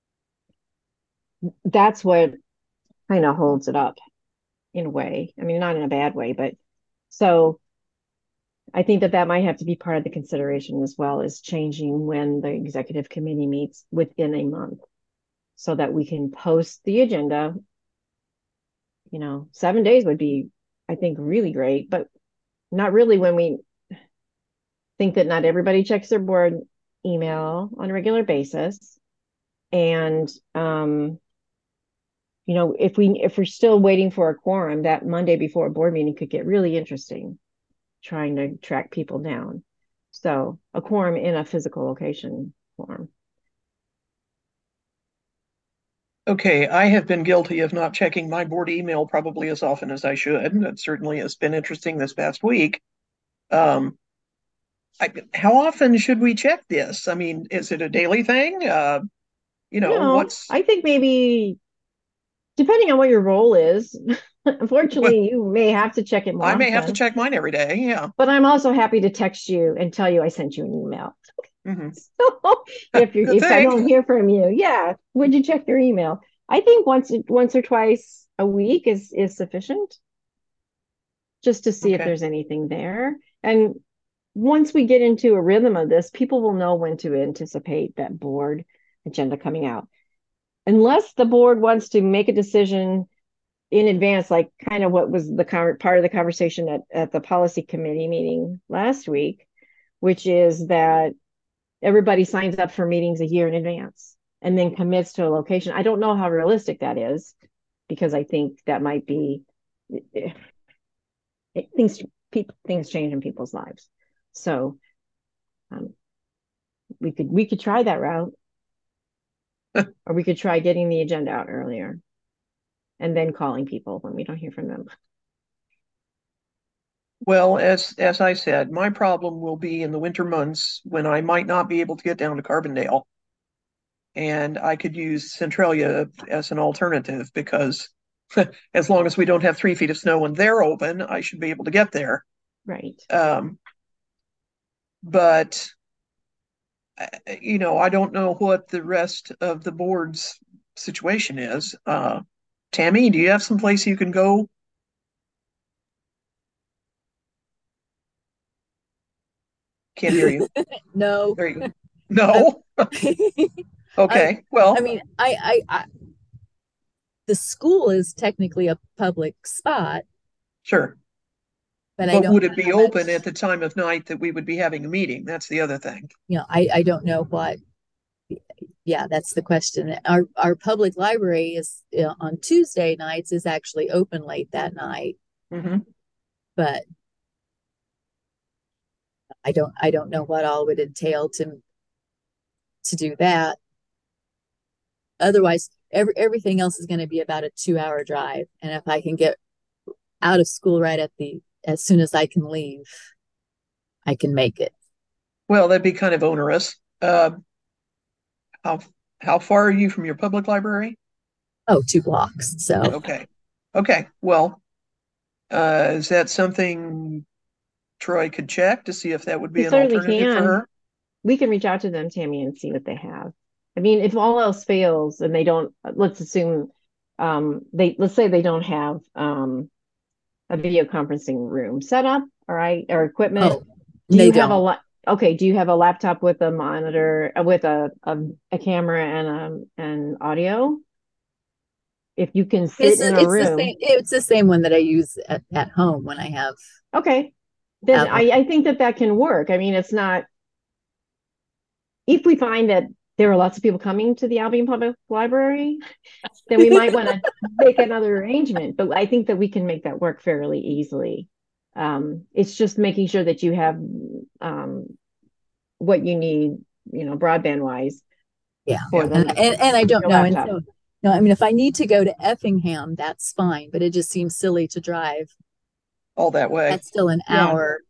that's what kind of holds it up in a way. I mean, not in a bad way, but so I think that that might have to be part of the consideration as well, is changing when the executive committee meets within a month, so that we can post the agenda. You know, seven days would be, I think, really great, but not really when we think that not everybody checks their board email on a regular basis. And, um, you know, if we if we're still waiting for a quorum, that Monday before a board meeting could get really interesting, trying to track people down. So a quorum in a physical location quorum. Okay, I have been guilty of not checking my board email probably as often as I should. That certainly has been interesting this past week. Um, I, how often should we check this? I mean, is it a daily thing? Uh, you know, No, what's I think maybe depending on what your role is, well, unfortunately, you may have to check it more I may have to often. check mine every day. Yeah. But I'm also happy to text you and tell you I sent you an email. hmm So if you Good if I thing. don't hear from you, yeah, would you check your email? I think once once or twice a week is is sufficient, just to see if Okay. there's anything there. And once we get into a rhythm of this, people will know when to anticipate that board agenda coming out. Unless the board wants to make a decision in advance, like kind of what was the con- part of the conversation at, at the policy committee meeting last week, which is that everybody signs up for meetings a year in advance and then commits to a location. I don't know how realistic that is, because I think that might be it, it, things people things change in people's lives. So um, we could we could try that route, or we could try getting the agenda out earlier and then calling people when we don't hear from them. Well, as as I said, my problem will be in the winter months when I might not be able to get down to Carbondale, and I could use Centralia as an alternative, because as long as we don't have three feet of snow and they're open, I should be able to get there. Right. Um, but you know, I don't know what the rest of the board's situation is. Uh, Tammy, do you have some place you can go? Can't hear you. No. There you go. No. I, Okay. Well, I mean, I, I, I, the school is technically a public spot, Sure. but I But don't would know it be how open much, at the time of night that we would be having a meeting? That's the other thing. you know, I, I don't know what, yeah, that's the question. Our, our public library is you know, on Tuesday nights is actually open late that night, hmm but I don't, I don't know what all would entail to, to do that. Otherwise, every, everything else is going to be about a two hour drive. And if I can get out of school right at the, as soon as I can leave, I can make it. Well, that'd be kind of onerous. Uh, how how far are you from your public library? Oh, two blocks. So Okay. Okay. Well, uh, is that something Troy could check to see if that would be We an certainly alternative for can. her? We can reach out to them, Tammy, and see what they have. I mean, if all else fails and they don't, let's assume um they let's say they don't have um a video conferencing room set up, all right, or equipment. oh, Do they you have a don't. la- okay, do you have a laptop with a monitor uh, with a, a a camera and um and audio? If you can sit It's in a it's the room, same. It's the same one that I use at, at home when I have okay, then Apple. I, I think that that can work. I mean, it's not, if we find that there are lots of people coming to the Albion Public Library, then we might want to make another arrangement. But I think that we can make that work fairly easily. Um, it's just making sure that you have um, what you need, you know, broadband wise Yeah, for and, them. and and I don't Your know. And laptop. so, no, I mean, if I need to go to Effingham, that's fine. But it just seems silly to drive. All that way. That's still an Yeah. hour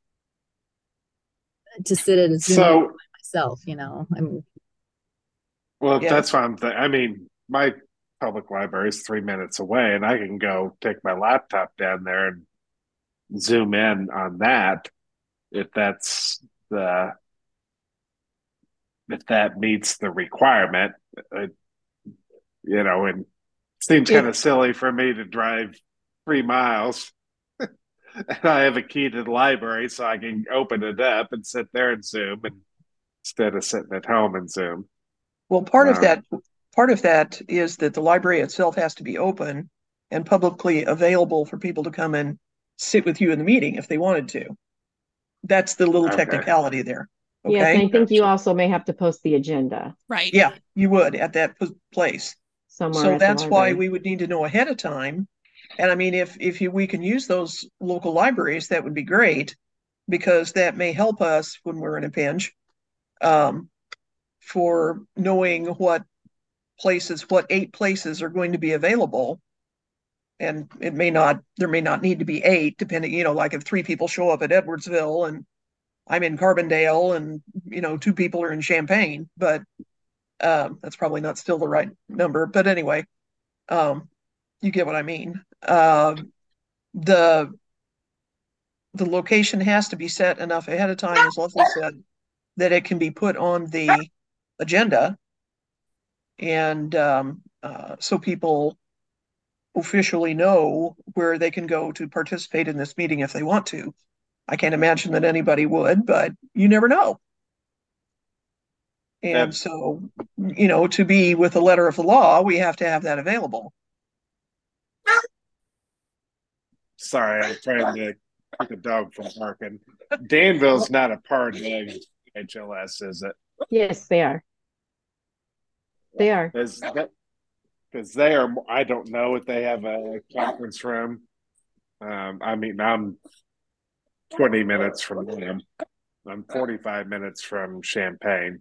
to sit at a Zoom meeting So, by myself. You know, I mean, well, Yeah. that's what I'm thinking. I mean, my public library is three minutes away, and I can go take my laptop down there and zoom in on that if that's the if that meets the requirement. Uh, you know, and it seems It- kind of silly for me to drive three miles. And I have a key to the library, so I can open it up and sit there and Zoom, and instead of sitting at home and Zoom. Well, part of Um, that part of that is that the library itself has to be open and publicly available for people to come and sit with you in the meeting if they wanted to. That's the little Okay. technicality there. Yes, Okay. and I think you Gotcha. also may have to post the agenda Right. Yeah, you would at that p- place. somewhere So at the that's why library. we would need to know ahead of time. And I mean, if if you, we can use those local libraries, that would be great, because that may help us when we're in a pinch, um, for knowing what places, what eight places are going to be available. And it may not, there may not need to be eight, depending, you know, like if three people show up at Edwardsville and I'm in Carbondale and, you know, two people are in Champaign, but um, that's probably not still the right number. But anyway, um, you get what I mean. Um, the the location has to be set enough ahead of time, as Leslie said, that it can be put on the agenda, and um, uh, so people officially know where they can go to participate in this meeting if they want to. I can't imagine that anybody would, but you never know. And And so, you know, to be with the letter of the law, we have to have that available. sorry, I'm trying to keep the dog from barking. Danville's not a part of H L S, is it? Yes, they are. They are. Is that because they are? I don't know if they have a conference room. Um, I mean, I'm twenty minutes from them. I'm forty-five minutes from Champaign.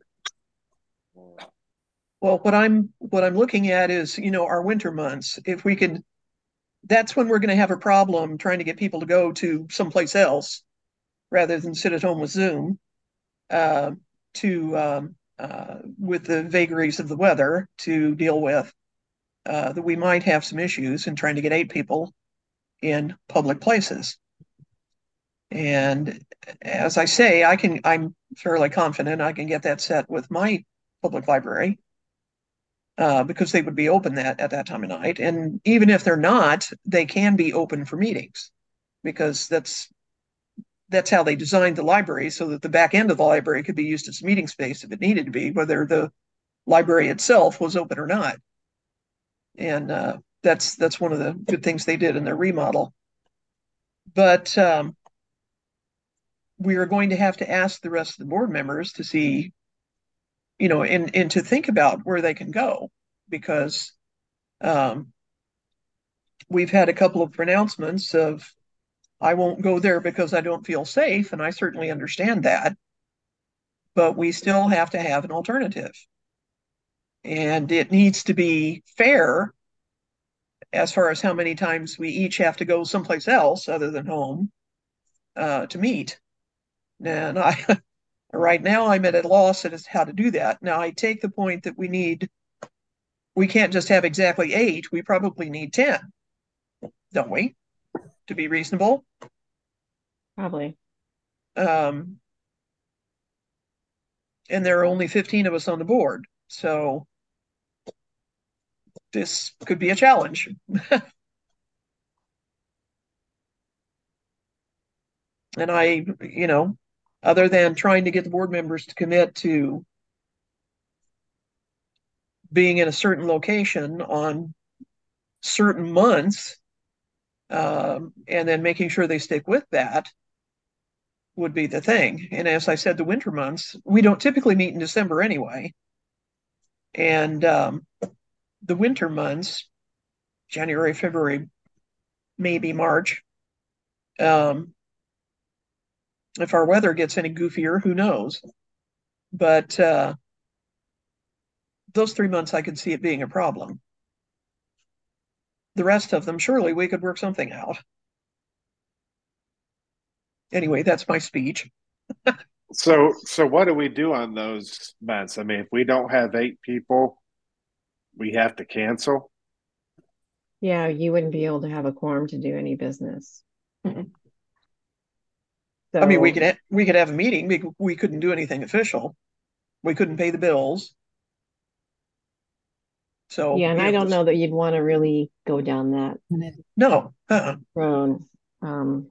Well, what I'm what I'm looking at is, you know, our winter months. If we could, that's when we're going to have a problem trying to get people to go to someplace else rather than sit at home with Zoom, uh, to um, uh, with the vagaries of the weather to deal with. Uh, that we might have some issues in trying to get eight people in public places. And as I say, I can, I'm fairly confident I can get that set with my public library, uh, because they would be open that at that time of night. And even if they're not, they can be open for meetings, because that's that's how they designed the library, so that the back end of the library could be used as meeting space if it needed to be, whether the library itself was open or not. And uh, that's that's one of the good things they did in their remodel. But um, we are going to have to ask the rest of the board members to see, you know, and, and to think about where they can go, because um, we've had a couple of pronouncements of, I won't go there because I don't feel safe, and I certainly understand that. But we still have to have an alternative. And it needs to be fair as far as how many times we each have to go someplace else other than home uh, to meet. And I, right now, I'm at a loss as to how to do that. Now, I take the point that we need, we can't just have exactly eight. We probably need ten, don't we? To be reasonable. Probably. Um, and there are only fifteen of us on the board. So this could be a challenge. And I, you know, other than trying to get the board members to commit to being in a certain location on certain months, um, and then making sure they stick with that would be the thing. And as I said, the winter months, we don't typically meet in December anyway. And um, the winter months, January, February, maybe March, um, if our weather gets any goofier, who knows? But uh, those three months, I could see it being a problem. The rest of them, surely we could work something out. Anyway, that's my speech. So, so what do we do on those months? I mean, if we don't have eight people, we have to cancel. Yeah, you wouldn't be able to have a quorum to do any business. Mhm. So, I mean, we could ha- we could have a meeting. We, we couldn't do anything official. We couldn't pay the bills. So yeah, and I if don't this- know that you'd want to really go down that No. Uh-uh. road. Um,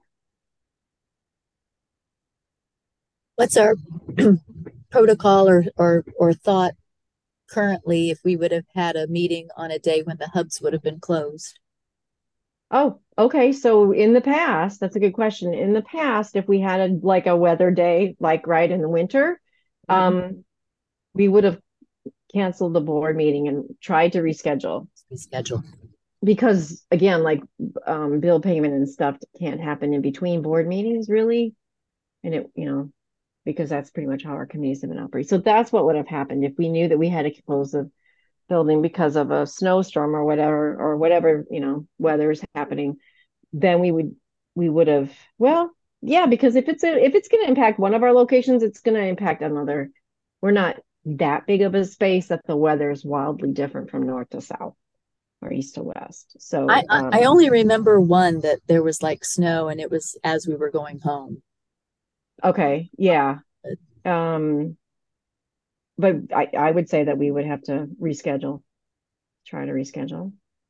What's our protocol or, or, or thought currently if we would have had a meeting on a day when the hubs would have been closed? oh, okay. So in the past, that's a good question. In the past, if we had a like a weather day, like right in the winter, um, we would have canceled the board meeting and tried to reschedule. Reschedule. Because again, like um, bill payment and stuff can't happen in between board meetings, really. And it, you know, because that's pretty much how our committees have been operating. So that's what would have happened if we knew that we had to close the building because of a snowstorm or whatever, or whatever, you know, weather is happening. Then we would, we would have, well, yeah, because if it's a, if it's going to impact one of our locations, it's going to impact another. We're not that big of a space that the weather is wildly different from north to south or east to west. So I, I, um, I only remember one that there was like snow and it was as we were going home. okay, yeah. Um, but I, I would say that we would have to reschedule, try to reschedule.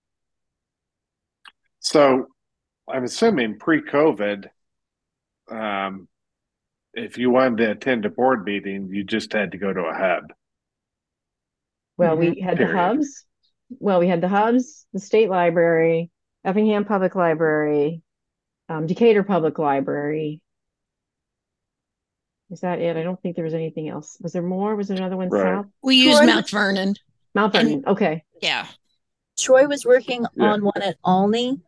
So, I'm assuming pre-COVID, um, if you wanted to attend a board meeting, you just had to go to a hub. Well, we had the Period. hubs. Well, we had the hubs, the state library, Effingham Public Library, um, Decatur Public Library. Is that it? I don't think there was anything else. Was there more? Was there another one Right. south? We use Troy- Mount Vernon. Mount And- Vernon. Okay. Yeah. Troy was working Yeah. on one at Olney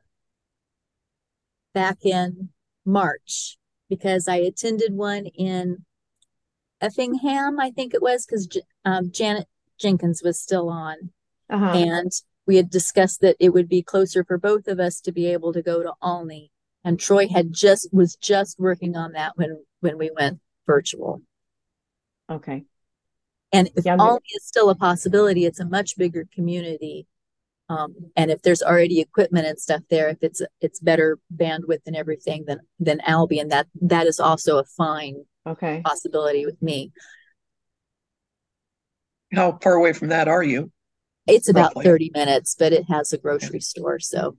back in March because I attended one in Effingham, I think it was, because um, Janet Jenkins was still on. Uh-huh. And we had discussed that it would be closer for both of us to be able to go to Olney. And Troy had just was just working on that when when we went virtual. Okay. And if Yeah, I'm- Olney is still a possibility, it's a much bigger community. Um, and if there's already equipment and stuff there, if it's it's better bandwidth and everything than than Albion, that that is also a fine Okay. possibility with me. How far away from that are you? It's about Roughly. thirty minutes, but it has a grocery store, so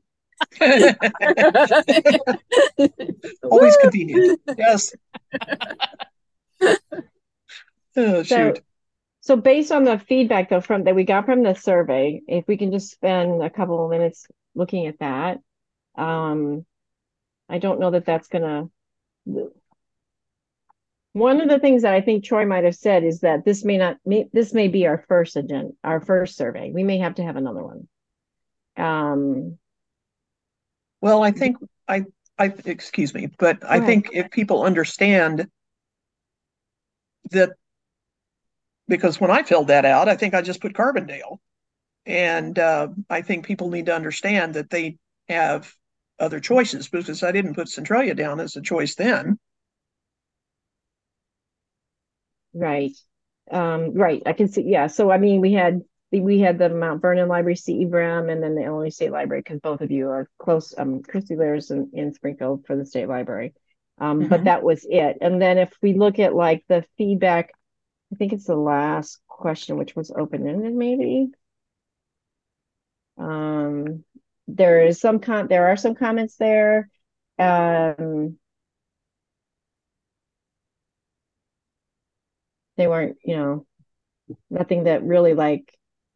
Always convenient. Yes. Oh, So, shoot. So based on the feedback though from that we got from the survey, if we can just spend a couple of minutes looking at that, um, I don't know that that's gonna. One of the things that I think Troy might have said is that this may not, may, this may be our first agenda, our first survey. We may have to have another one. Um, Well, I think I, I, excuse me, but I ahead. think if people understand that, because when I filled that out, I think I just put Carbondale. And uh, I think people need to understand that they have other choices, because I didn't put Centralia down as a choice then. Right. Um, right. I can see. Yeah. So, I mean, we had, we had the Mount Vernon Library, C E B R A M, and then the Illinois State Library, because both of you are close. Um, Christy Lair's in, in Springfield for the State Library. Um, Mhm. but that was it. And then if we look at like the feedback, I think it's the last question, which was open-ended, maybe. Um, there is some con there are some comments there. Um, they weren't, you know, nothing that really like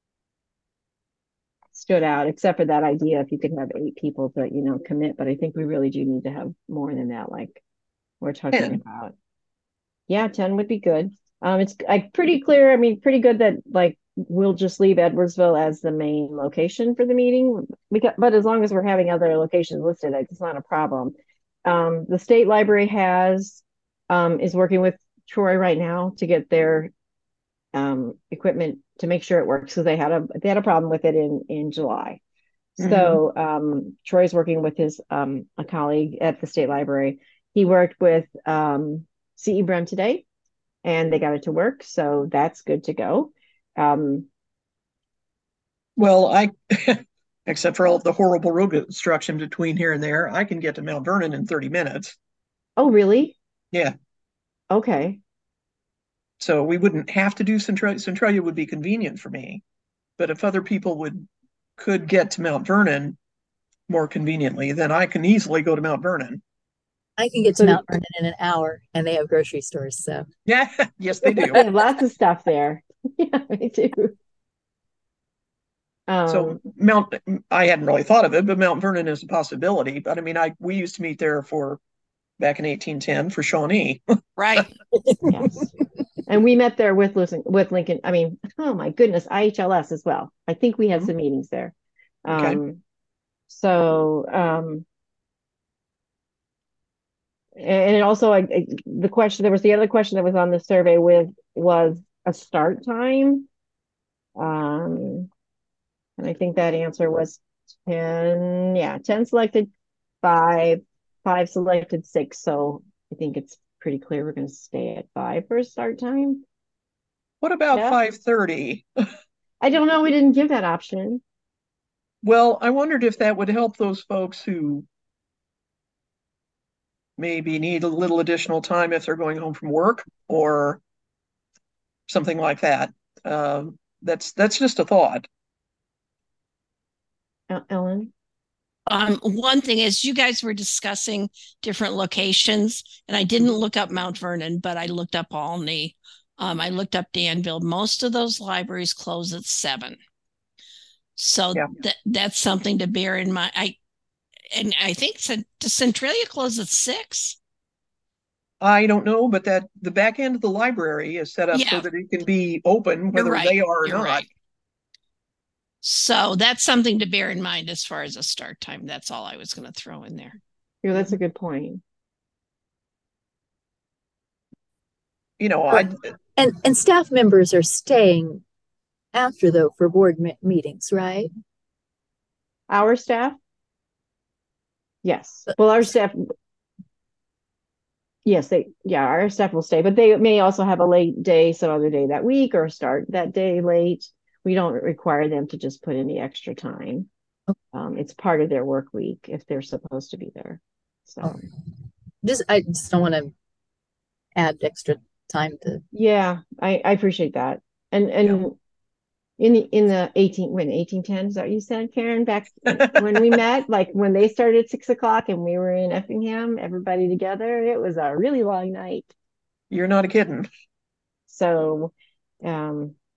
stood out, except for that idea if you could have eight people to, you know, commit. But I think we really do need to have more than that, like we're talking ten. about. Yeah, ten would be good. Um, it's like pretty clear. I mean, pretty good that like we'll just leave Edwardsville as the main location for the meeting. We got, but as long as we're having other locations listed, it's not a problem. Um, the state library has um, is working with Troy right now to get their um, equipment to make sure it works, because they had a they had a problem with it in in July. Mhm. So um, Troy's working with his um, a colleague at the state library. He worked with um, C E B R A M today, and they got it to work. So that's good to go. Um, Well, I, except for all the horrible road construction between here and there, I can get to Mount Vernon in thirty minutes. oh, really? Yeah. Okay. So we wouldn't have to do Centralia. Centralia would be convenient for me. But if other people would could get to Mount Vernon more conveniently, then I can easily go to Mount Vernon. I can get to So Mount Vernon in an hour, and they have grocery stores. So Yeah, yes, they do. they have lots of stuff there. Yeah, they do. So Um, Mount, I hadn't really thought of it, but Mount Vernon is a possibility. But I mean, I we used to meet there for back in eighteen ten for Shawnee. Right. yes. And we met there with with Lincoln. I mean, oh my goodness, I H L S as well. I think we had Mhm. some meetings there. Okay. Um, so um, and it also I, I- the question there was the other question that was on the survey with was a start time. Um, and I think that answer was ten. Yeah, ten selected, five, five selected, six. So I think it's pretty clear we're going to stay at five for a start time. What about Yeah. five thirty? I don't know. We didn't give that option. Well, I wondered if that would help those folks who maybe need a little additional time if they're going home from work or something like that. Um, that's that's just a thought. Ellen? Um, one thing is you guys were discussing different locations, and I didn't look up Mount Vernon, but I looked up Olney. Um, I looked up Danville. Most of those libraries close at seven. So Yeah. that that's something to bear in mind. I and I think does Centralia close at six? I don't know, but that the back end of the library is set up so Yeah. that it can be open You're whether right. they are or You're not. right. So that's something to bear in mind as far as a start time. That's all I was going to throw in there. Yeah, that's a good point. You know, I and and staff members are staying after though for board me- meetings, right? Our staff? Yes. Well, our staff, yes, they, yeah, our staff will stay, but they may also have a late day some other day that week or start that day late. We don't require them to just put in the extra time. Um, it's part of their work week if they're supposed to be there. So Oh. Just I just don't want to add extra time to. yeah, I, I appreciate that. And and in the in the eighteen when eighteen ten, is that what you said, Karen? Back when we met, like when they started at six o'clock and we were in Effingham, everybody together, it was a really long night. You're not kidding. So um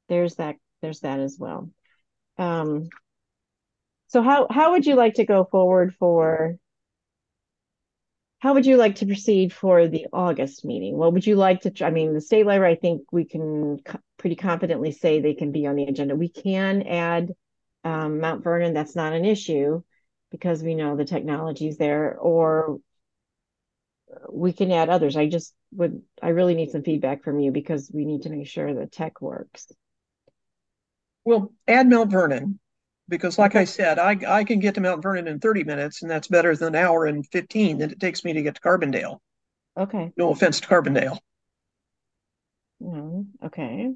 there's that, there's that as well. Um, so how, how would you like to go forward for, how would you like to proceed for the August meeting? What would you like to, I mean, the state library, I think we can co- pretty confidently say they can be on the agenda. We can add um, Mount Vernon, that's not an issue because we know the technology's there, or we can add others. I just would, I really need some feedback from you because we need to make sure the tech works. Well, add Mount Vernon, because like Okay. I said, I, I can get to Mount Vernon in thirty minutes, and that's better than an hour and fifteen that it takes me to get to Carbondale. Okay. No offense to Carbondale. No, okay.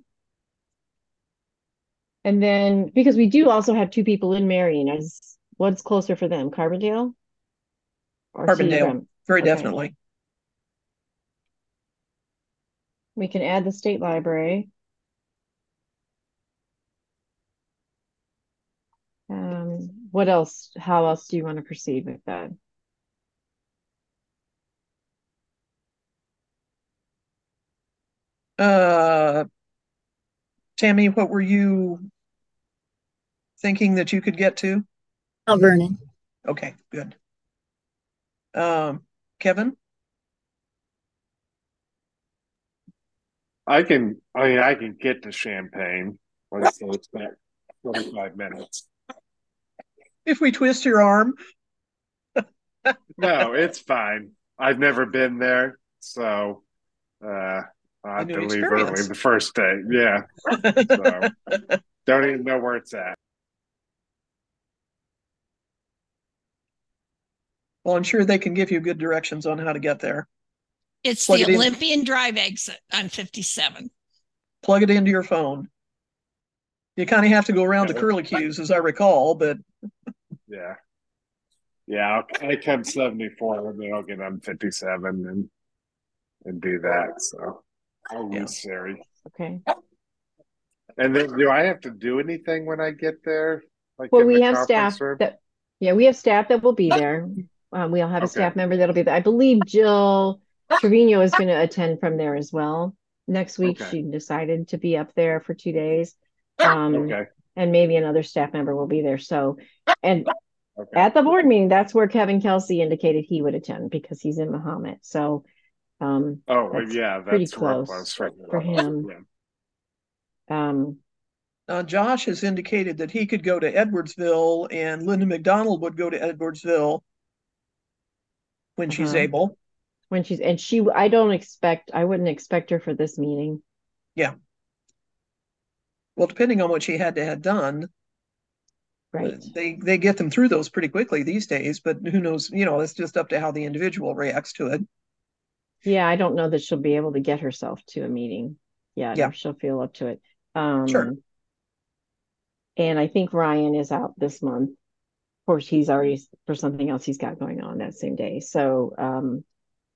And then, because we do also have two people in Marion, as what's closer for them, Carbondale or Carbondale, Seagram? very Okay. definitely. We can add the state library. Um, what else? How else do you want to proceed with that? Uh, Tammy, what were you thinking that you could get to? Mount Vernon. Okay, good. Um, Kevin? I can, I mean, I can get to Champaign. Let's say it's about forty-five minutes. If we twist your arm. No, it's fine. I've never been there, so uh, I have new to leave experience. early the first day. Yeah, so don't even know where it's at. Well, I'm sure they can give you good directions on how to get there. It's Plug the it in. Olympian Drive exit on fifty-seven. Plug it into your phone. You kind of have to go around the Yeah. curlicues, as I recall, but Yeah, yeah. I'll, I come seventy-four, and then I'll get on fifty-seven and and do that. So I'll Yeah. use Siri. Okay. And then, do I have to do anything when I get there? Like Well, in we the have conference staff room? that, yeah, we have staff that will be there. Um, we'll have a Okay. staff member that'll be there. I believe Jill Trevino is going to attend from there as well. Next week, Okay. she decided to be up there for two days. Um, Okay. and maybe another staff member will be there. So, and Okay. at the board meeting, that's where Kevin Kelsey indicated he would attend because he's in Mahomet. So, um, Oh, well, that's yeah, pretty that's real close close right for now. him. Yeah. Um, uh, Josh has indicated that he could go to Edwardsville and Linda McDonald would go to Edwardsville when she's uh-huh. able. When she's, and she, I don't expect, I wouldn't expect her for this meeting. Yeah. Well, depending on what she had to have done, Right. they they get them through those pretty quickly these days. But who knows? You know, it's just up to how the individual reacts to it. Yeah, I don't know that she'll be able to get herself to a meeting yet, Yeah. or she'll feel up to it. Um, Sure. And I think Ryan is out this month. Of course, he's already for something else he's got going on that same day. So um,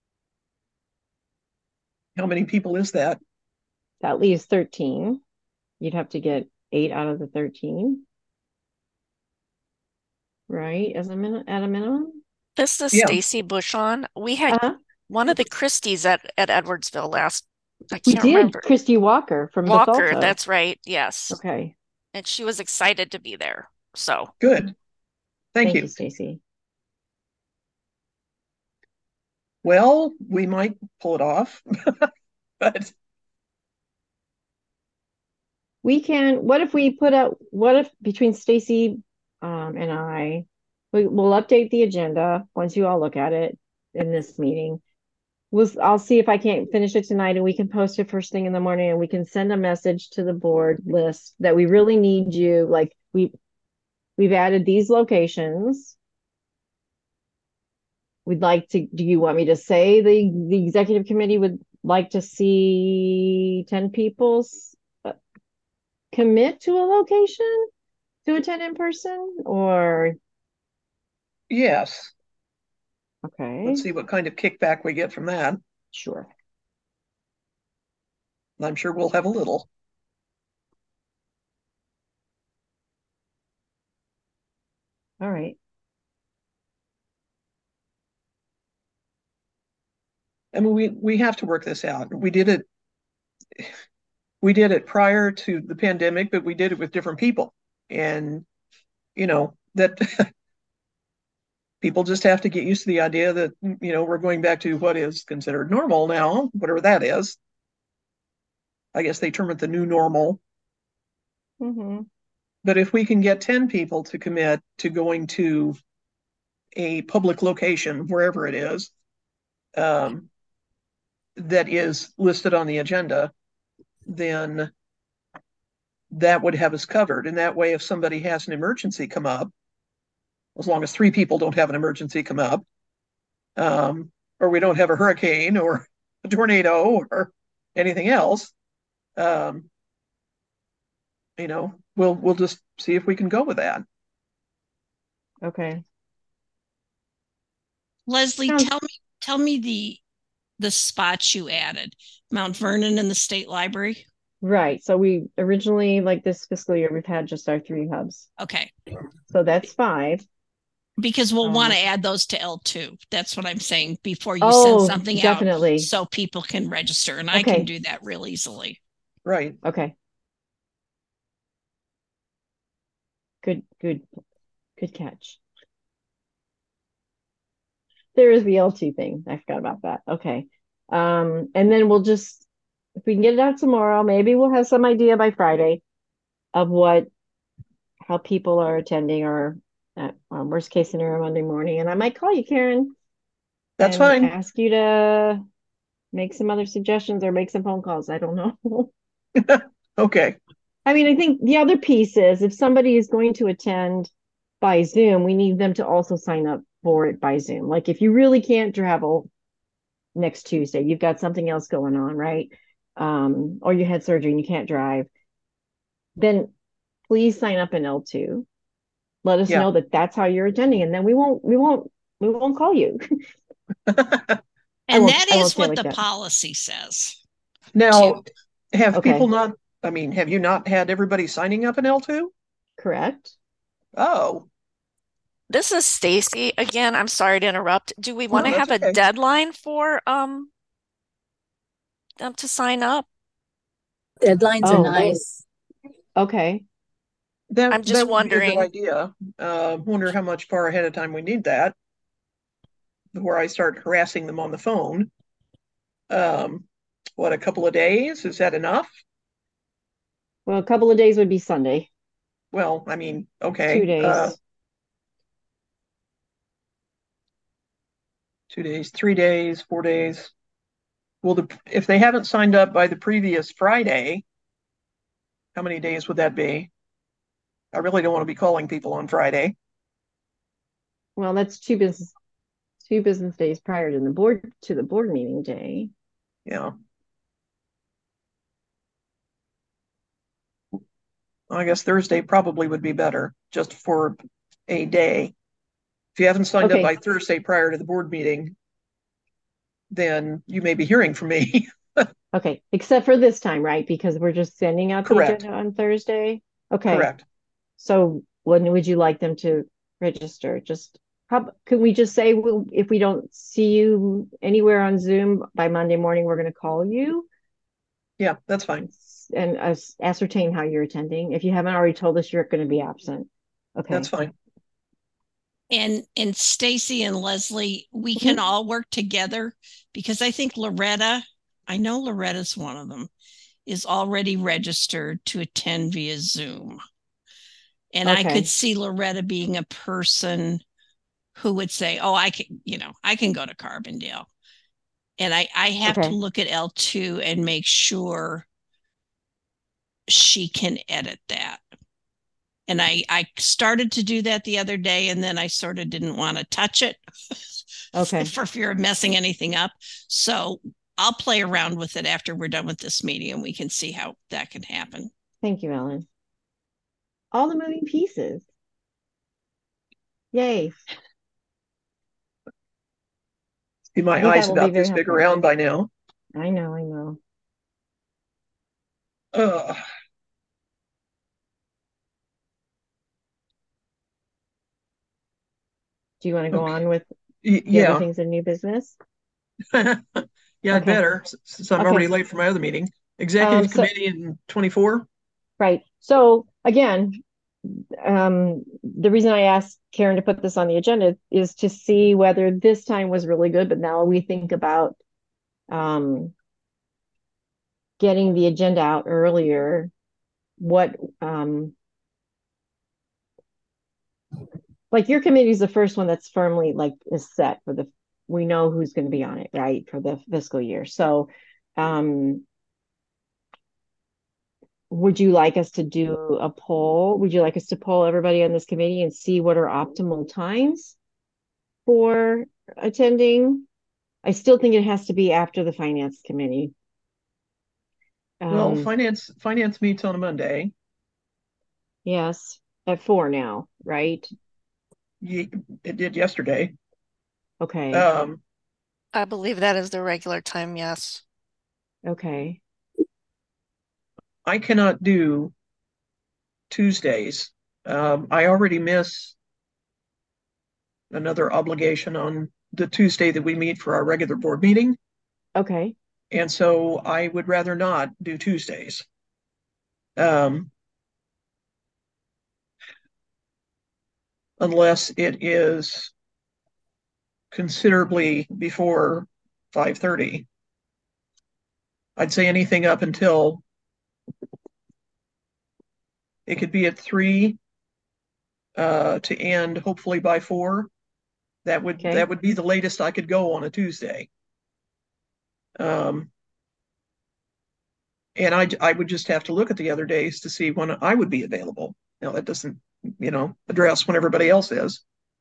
How many people is that? that leaves thirteen. You'd have to get eight out of the thirteen, right? As a minute at a minimum. This is Yeah. Stacy Bushon. We had Uh-huh. one of the Christies at, at Edwardsville last. I We can't did. remember. Christy Walker from Walker, Bethalto. that's right. Yes. Okay. And she was excited to be there. So Good. Thank, Thank you. you, Stacy. Well, we might pull it off, but We can, what if we put out, what if between Stacy um, and I, we, we'll update the agenda once you all look at it in this meeting. We'll, I'll see if I can't finish it tonight and we can post it first thing in the morning and we can send a message to the board list that we really need you. Like we, we've added these locations. We'd like to, do you want me to say the, the executive committee would like to see ten people uh, commit to a location to attend in person, or yes, okay, let's see what kind of kickback we get from that. sure. I'm sure we'll have a little. All right. I mean, we we have to work this out. We did it. we did it prior to the pandemic, but we did it with different people. And, you know, that people just have to get used to the idea that, you know, we're going back to what is considered normal now, whatever that is. I guess they term it the new normal. Mm-hmm. But if we can get ten people to commit to going to a public location, wherever it is, um, that is listed on the agenda, then that would have us covered. And that way, if somebody has an emergency come up, as long as three people don't have an emergency come up, um, or we don't have a hurricane or a tornado or anything else, um, you know, we'll we'll just see if we can go with that. Okay. Leslie, Sounds- tell me tell me the the spots you added. Mount Vernon and the State Library. Right. So we originally, like this fiscal year, we've had just our three hubs. Okay. So that's five. Because we'll Um, want to add those to L two. That's what I'm saying before you Oh, send something definitely. out so people can register. And I Okay. can do that real easily. Right. Okay. Good, good, good catch. There is the L two thing. I forgot about that. Okay. Um, and then we'll just, if we can get it out tomorrow, maybe we'll have some idea by Friday of what, how people are attending, or at um, worst case scenario Monday morning. And I might call you, Karen, That's and fine. ask you to make some other suggestions or make some phone calls. I don't know. Okay. I mean, I think the other piece is if somebody is going to attend by Zoom, we need them to also sign up for it by Zoom. Like if you really can't travel next Tuesday, you've got something else going on, right? Um, or you had surgery and you can't drive, then please sign up in L two. Let us Yeah. know that that's how you're attending, and then we won't, we won't, we won't call you. And won't- that I won't is say what like the that. policy says. Now, have Okay. people not, I mean, have you not had everybody signing up in L two? Correct. Oh, This is Stacy again. I'm sorry to interrupt. Do we want No, to that's have a okay. deadline for um them to sign up? Deadlines Oh. are nice. Okay. that I'm just that would be a good wondering. idea. Uh, wonder how much far ahead of time we need that before I start harassing them on the phone. Um, what, a couple of days? Is that enough? Well, a couple of days would be Sunday. Well, I mean, okay. Two days. Uh, two days, three days, four days. Well, the, if they haven't signed up by the previous Friday, how many days would that be? I really don't want to be calling people on Friday. Well, that's two business two business days prior to the board to the board meeting day. Yeah. I guess Thursday probably would be better, just for a day. If you haven't signed Okay. up by Thursday prior to the board meeting, then you may be hearing from me. Okay, except for this time, right? Because we're just sending out the Correct. agenda on Thursday. Okay. Correct. So when would you like them to register? Just how could we just say we'll, if we don't see you anywhere on Zoom by Monday morning, we're going to call you Yeah, that's fine. and as, ascertain how you're attending. If you haven't already told us you're going to be absent. Okay. That's fine. And and Stacy and Leslie, we Mhm. can all work together because I think Loretta, I know Loretta's one of them, is already registered to attend via Zoom. And I Okay. could see Loretta being a person who would say, oh, I can, you know, I can go to Carbondale. And I, I have Okay. to look at L two and make sure she can edit that. And I, I started to do that the other day, and then I sort of didn't want to touch it Okay. for fear of messing anything up. So I'll play around with it after we're done with this meeting, and we can see how that can happen. Thank you, Ellen. All the moving pieces. Yay. See, my I think that eyes will be about very this big helpful. around by now. I know, I know. Ugh. Do you want to go Okay. on with Y- the other yeah. things in new business? Yeah, I'd Okay. better, s- since I'm Okay. already late for my other meeting. Executive Um, so- committee in twenty-four? Right. So again, um, the reason I asked Karen to put this on the agenda is to see whether this time was really good, but now we think about um, getting the agenda out earlier. What, um, like your committee is the first one that's firmly like is set for the, we know who's going to be on it, right, for the fiscal year. So, um, would you like us to do a poll? Would you like us to poll everybody on this committee and see what are optimal times for attending? I still think it has to be after the finance committee. Well, Um, finance finance meets on a Monday. yes, at four now, right? Ye- It did yesterday. Okay, Um, I believe that is the regular time, yes. okay, I cannot do Tuesdays. Um, I already miss another obligation on the Tuesday that we meet for our regular board meeting. okay, And so I would rather not do Tuesdays. Um, unless it is considerably before five thirty. I'd say anything up until it could be at three uh, to end hopefully by four. That would okay. that would be the latest I could go on a Tuesday. Um, and I I would just have to look at the other days to see when I would be available. Now that doesn't, you know, address when everybody else is.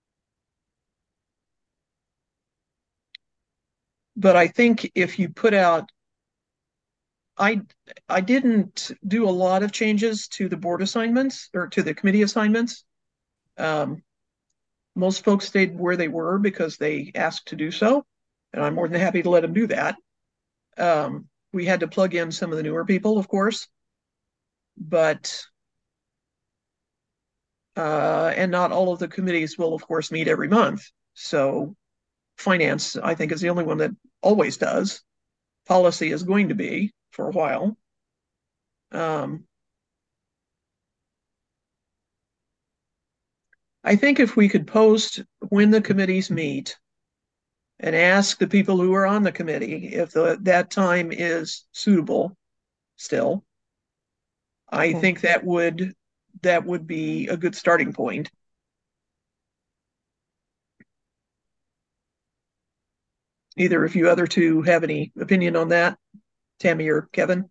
But I think if you put out, I I didn't do a lot of changes to the board assignments or to the committee assignments. Um, most folks stayed where they were because they asked to do so, and I'm more than happy to let them do that. Um, we had to plug in some of the newer people, of course, but uh, and not all of the committees will, of course, meet every month. So finance, I think, is the only one that always does. Policy is going to be for a while. Um, I think if we could post when the committees meet and ask the people who are on the committee if the, that time is suitable still, I Okay. think that would that would be a good starting point. Either of you other two have any opinion on that, Tammy or Kevin?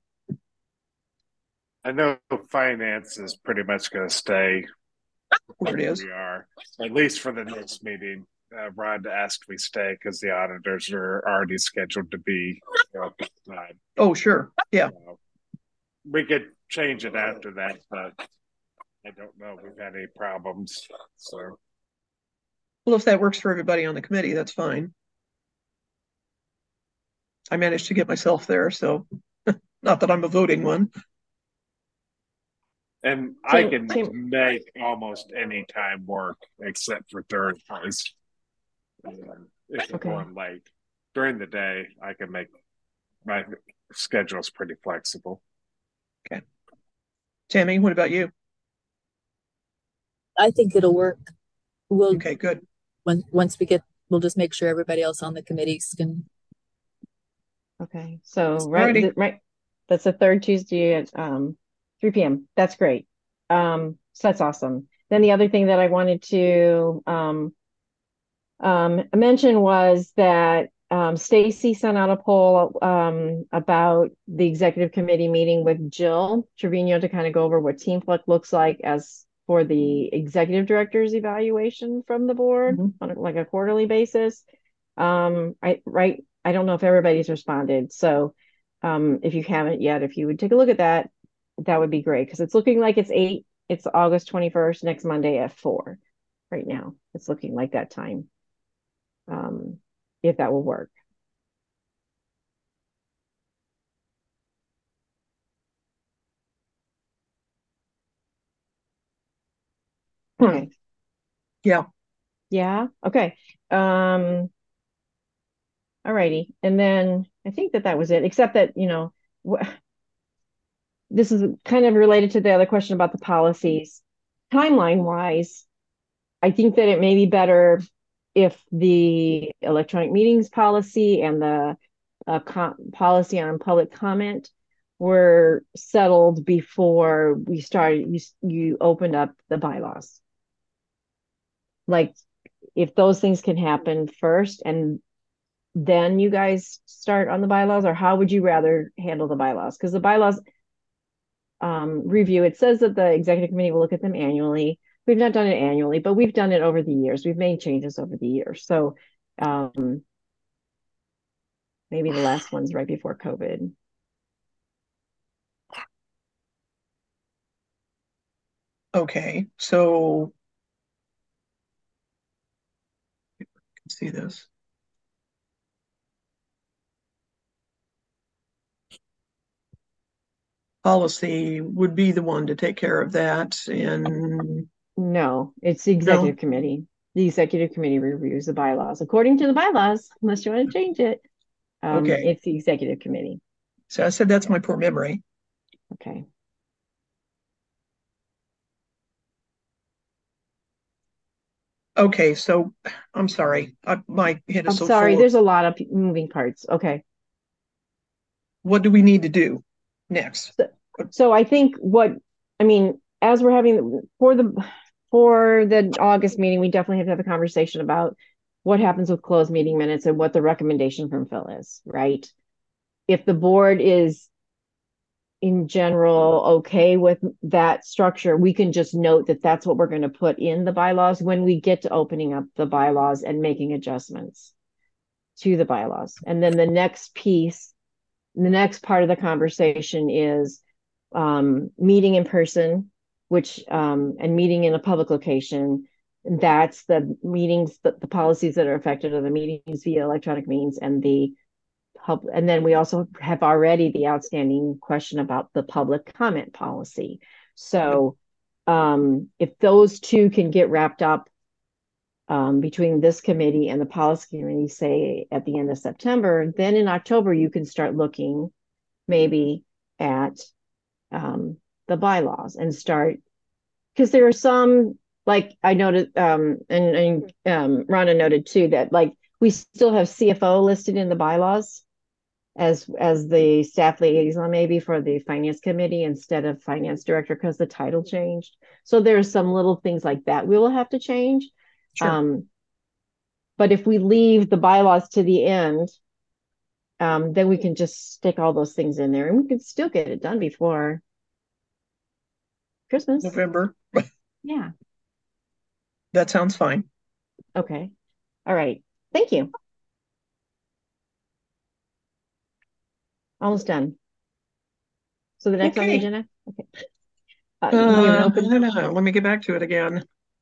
I know finance is pretty much going to stay Where it is. we are, at least for the next meeting. Uh, Rod asked we stay because the auditors are already scheduled to be at this time. Oh, sure. Yeah. So we could change it after that, but I don't know if we've had any problems. So, Well, if that works for everybody on the committee, that's fine. I managed to get myself there, so not that I'm a voting one. and I Tim- can Tim- make almost any time work except for Thursdays. Um, if we're Okay. going late during the day, I can make my schedule's pretty flexible. Tammy, what about you? I think it'll work. We'll, Okay, good. when, once we get, we'll just make sure everybody else on the committees can. Okay, so right, Alrighty. th- right, that's the third Tuesday at um three p m. That's great. Um, so that's awesome. Then the other thing that I wanted to um um mention was that um Stacy sent out a poll um about the executive committee meeting with Jill Trevino to kind of go over what Team Fleck looks like as for the executive director's evaluation from the board Mhm. on a- like a quarterly basis. Um, I right, I don't know if everybody's responded. So um, if you haven't yet, if you would take a look at that, that would be great because it's looking like it's eight, it's August twenty-first, next Monday at four. Right now, it's looking like that time. Um, if that will work. Okay. Yeah. Yeah. Okay. Um, all righty. And then I think that that was it, except that, you know, wh- this is kind of related to the other question about the policies. Timeline wise, I think that it may be better if the electronic meetings policy and the uh, com- policy on public comment were settled before we started, you, you opened up the bylaws. Like, if those things can happen first and then you guys start on the bylaws, or how would you rather handle the bylaws? Because the bylaws um, review, it says that the executive committee will look at them annually. We've not done it annually, but we've done it over the years. We've made changes over the years. So um, maybe the last one's right before COVID. Okay, so you can see this. Policy would be the one to take care of that, and No, it's the executive No? committee. The executive committee reviews the bylaws according to the bylaws, unless you want to change it. Um, Okay. It's the executive committee. So I said that's my poor memory. Okay. Okay, so I'm sorry. I, my head is I'm so sorry, full. there's Of, a lot of p- moving parts. Okay. what do we need to do next? So, so I think what, I mean, as we're having for the for the August meeting, we definitely have to have a conversation about what happens with closed meeting minutes and what the recommendation from Phil is, right? If the board is in general okay with that structure, we can just note that that's what we're going to put in the bylaws when we get to opening up the bylaws and making adjustments to the bylaws. And then the next piece, the next part of the conversation is um, meeting in person, which um, and meeting in a public location. That's the meetings, the, the policies that are affected are the meetings via electronic means and the pub. And then we also have already the outstanding question about the public comment policy. So um, if those two can get wrapped up um, between this committee and the policy committee, say at the end of September, then in October, you can start looking maybe at um, the bylaws and start, because there are some, like I noted, um, and, and um, Rhonda noted too, that like we still have C F O listed in the bylaws as as the staff liaison maybe for the finance committee instead of finance director because the title changed. So there's some little things like that we will have to change. Sure. Um, but if we leave the bylaws to the end, um, then we can just stick all those things in there and we can still get it done before Christmas. November. Yeah. That sounds fine. Okay. All right. Thank you. Almost done. So the next on the Okay. agenda. Okay. Uh, Uh, we have an I open. don't know. Let me get back to it again.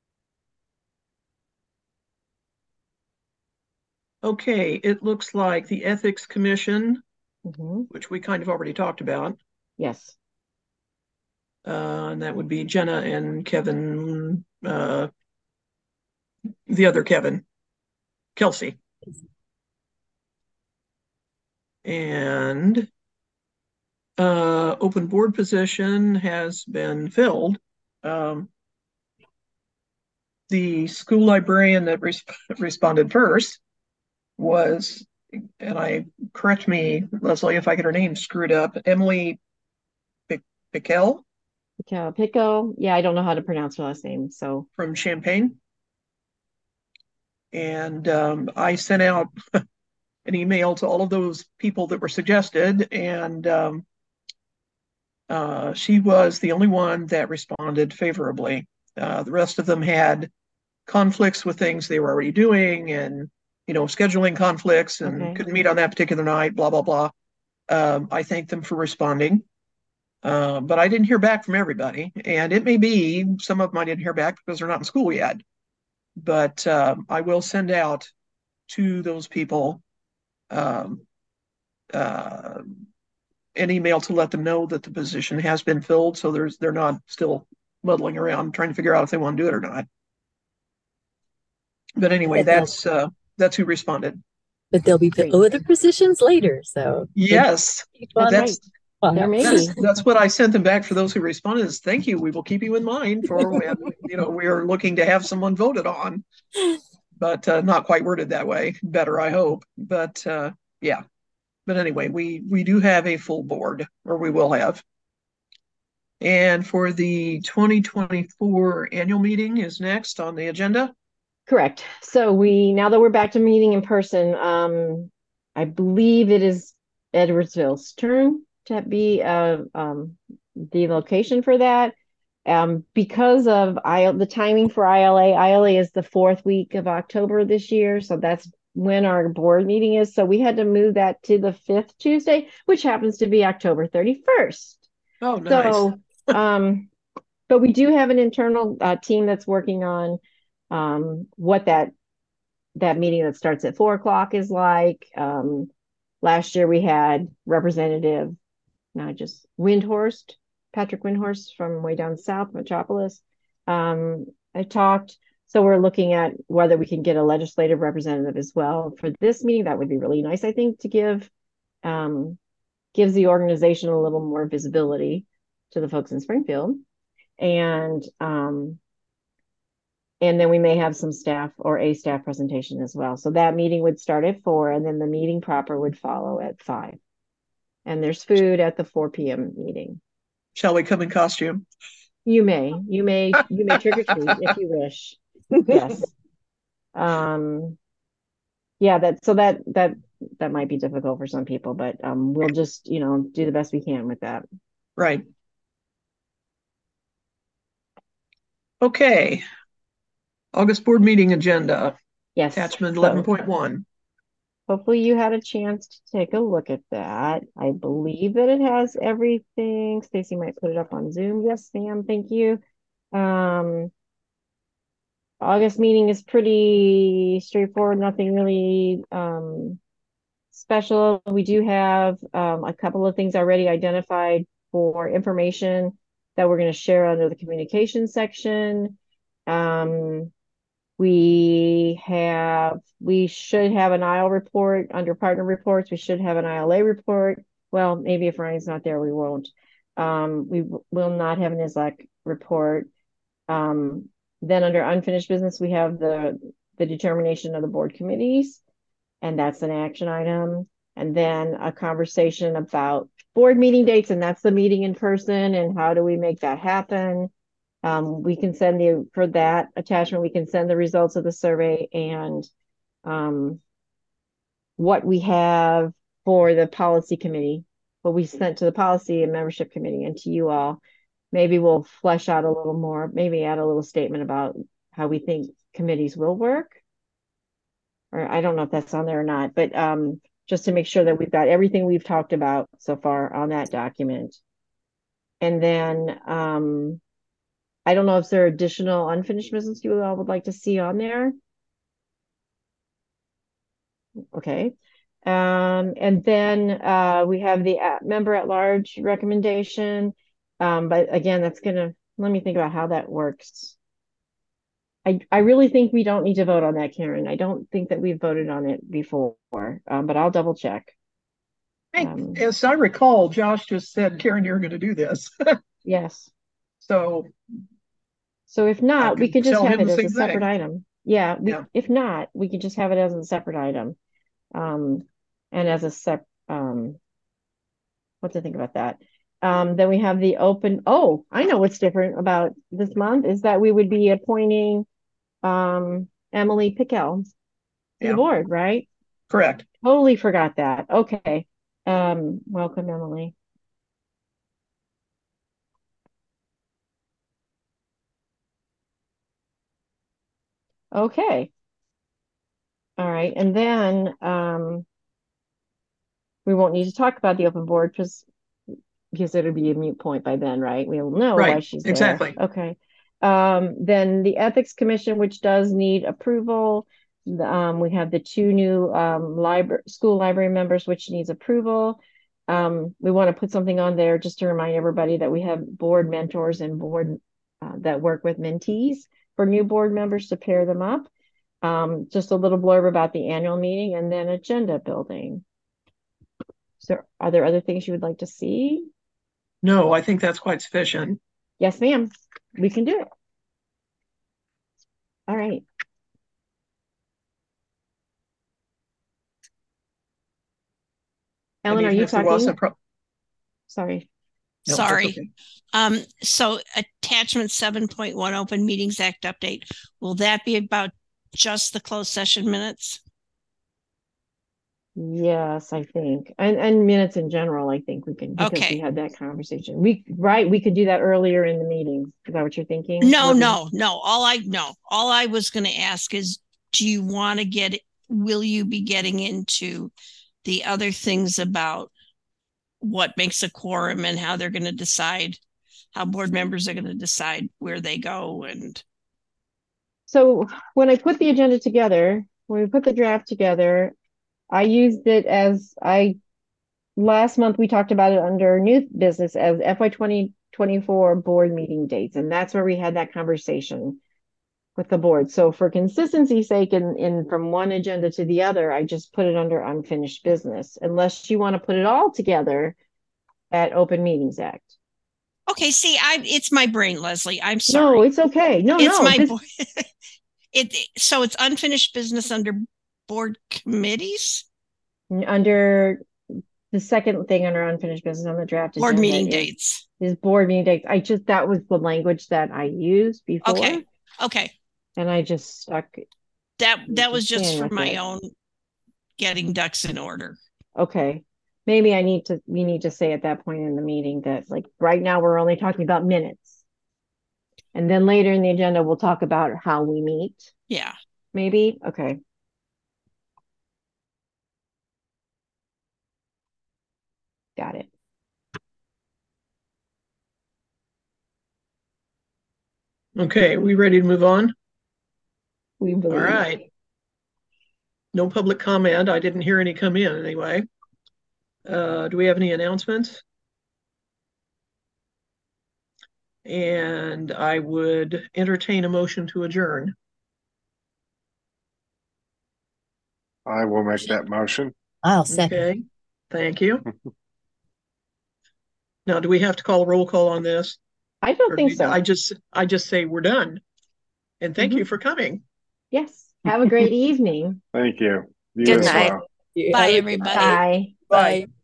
Okay, it looks like the Ethics Commission, Mhm. which we kind of already talked about, Yes. uh, and that would be Jenna and Kevin, uh, the other Kevin, Kelsey. And uh, open board position has been filled. Um, the school librarian that res- responded first was, and I correct me, Leslie, if I get her name screwed up, Emily Pickell Pico. Pico. Yeah, I don't know how to pronounce her last name. So from Champaign. And um, I sent out an email to all of those people that were suggested, and um, uh, she was the only one that responded favorably. Uh, the rest of them had conflicts with things they were already doing and, you know, scheduling conflicts and okay. couldn't meet on that particular night, blah, blah, blah. Um, I thank them for responding. Uh, but I didn't hear back from everybody. And it may be some of them I didn't hear back because they're not in school yet. But um, I will send out to those people um, uh, an email to let them know that the position has been filled. So there's they're not still muddling around trying to figure out if they want to do it or not. But anyway, But they'll, that's uh, that's who responded. but they'll be Great. other positions later. So Yes, keep on, that's There may be. That's, that's what I sent them back for those who responded is thank you. We will keep you in mind for when, you know, we are looking to have someone voted on, but uh, not quite worded that way. Better, I hope. But uh, yeah. But anyway, we, we do have a full board, or we will have. And for the twenty twenty-four annual meeting is next on the agenda. Correct. So we, now that we're back to meeting in person, um, I believe it is Edwardsville's turn to be uh, um, the location for that. Um, because of I, the timing for I L A, I L A is the fourth week of October this year. So that's when our board meeting is. So we had to move that to the fifth Tuesday, which happens to be October thirty-first. Oh, nice. So, um, but we do have an internal uh, team that's working on um, what that that meeting that starts at four o'clock is like. Um, last year we had Representative, not just Windhorst, Patrick Windhorst from way down south, Metropolis. Um, I talked, so we're looking at whether we can get a legislative representative as well for this meeting. That would be really nice, I think, to give um, gives the organization a little more visibility to the folks in Springfield. And um, and then we may have some staff or a staff presentation as well. So that meeting would start at four, and then the meeting proper would follow at five. And there's food at the four p m meeting. Shall we come in costume? You may, you may, you may trick or treat if you wish. Yes. Um, yeah, that so that that that might be difficult for some people, but um, we'll just, you know, do the best we can with that. Right. Okay. August board meeting agenda. Yes. Attachment so- eleven point one. Hopefully you had a chance to take a look at that. I believe that it has everything. Stacy might put it up on Zoom. Yes, Sam, thank you. Um, August meeting is pretty straightforward, nothing really um, special. We do have um, a couple of things already identified for information that we're going to share under the communication section. Um, We have, we should have an I L report under partner reports. We should have an I L A report. Well, maybe if Ryan's not there, we won't. Um, we will not have an I S A C report. Um, then under unfinished business, we have the, the determination of the board committees, and that's an action item. And then a conversation about board meeting dates, and that's the meeting in person, and how do we make that happen? Um, we can send the, for that attachment, we can send the results of the survey and um, what we have for the policy committee, what we sent to the policy and membership committee and to you all. Maybe we'll flesh out a little more, maybe add a little statement about how we think committees will work. Or I don't know if that's on there or not, but um, just to make sure that we've got everything we've talked about so far on that document. And then um, I don't know if there are additional unfinished business you all would like to see on there. Okay. Um, and then uh, we have the uh, member at large recommendation. Um, but again, that's going to, let me think about how that works. I, I really think we don't need to vote on that, Karen. I don't think that we've voted on it before, um, but I'll double check. Hey, Um, as I recall, Josh just said, Karen, you're going to do this. yes. So So if not, we could could just tell have him it the as a same separate thing. item. Yeah, we, Yeah. if not, we could just have it as a separate item. Um, and as a sep, um, what to think about that? Um, then we have the open, oh, I know what's different about this month is that we would be appointing um, Emily Pickel to Yeah. the board, right? Correct. Totally forgot that. Okay. Um, welcome, Emily. Okay. All right. And then um, we won't need to talk about the open board because because it'll be a mute point by then, right? We'll know Right. why she's Exactly. there. Okay. Um, then the Ethics Commission, which does need approval. Um, we have the two new um, library school library members, which needs approval. Um, we want to put something on there just to remind everybody that we have board mentors and board uh, that work with mentees for new board members to pair them up. Um, just a little blurb about the annual meeting and then agenda building. So are there other things you would like to see? No, I think that's quite sufficient. Yes, ma'am. We can do it. All right. And Ellen, are even you if there was a talking? pro- Sorry. No, that's Sorry. okay. Um, so attachment seven point one Open Meetings Act update. Will that be about just the closed session minutes? Yes, I think. And and minutes in general, I think we can, because Okay. we had that conversation. We right, we could do that earlier in the meeting. Is that what you're thinking? No, Working- no, no. All I no, all I was going to ask is, do you want to get? Will you be getting into the other things about what makes a quorum and how they're going to decide, how board members are going to decide where they go? And So when I put the agenda together, when we put the draft together, I used it as I last month we talked about it under new business as F Y twenty twenty-four board meeting dates, and that's where we had that conversation with the board. So for consistency's sake, and in, in from one agenda to the other, I just put it under unfinished business, unless you want to put it all together at Open Meetings Act. okay, see, I it's my brain, Leslie. I'm sorry. No, it's okay. No, it's no. my This, bo- it so it's unfinished business under board committees, under the second thing under unfinished business on the draft board agenda meeting is, dates. is board meeting dates. I just, that was the language that I used before. Okay. Okay. And I just stuck. That that was just Stand for with my it. own getting ducks in order. Okay. Maybe I need to, we need to say at that point in the meeting that, like, right now we're only talking about minutes. And then later in the agenda, we'll talk about how we meet. Yeah. Maybe. Okay. Got it. Okay, we ready to move on? We All believe. right. No public comment. I didn't hear any come in anyway. Uh, do we have any announcements? And I would entertain a motion to adjourn. I will make that motion. I'll second. Okay, thank you. Now, do we have to call a roll call on this? I don't Or think do- so. I just, I just say we're done. And thank Mhm. you for coming. Yes. Have a great evening. Thank you. You Good as night. well. Bye, everybody. Bye. Bye. Bye.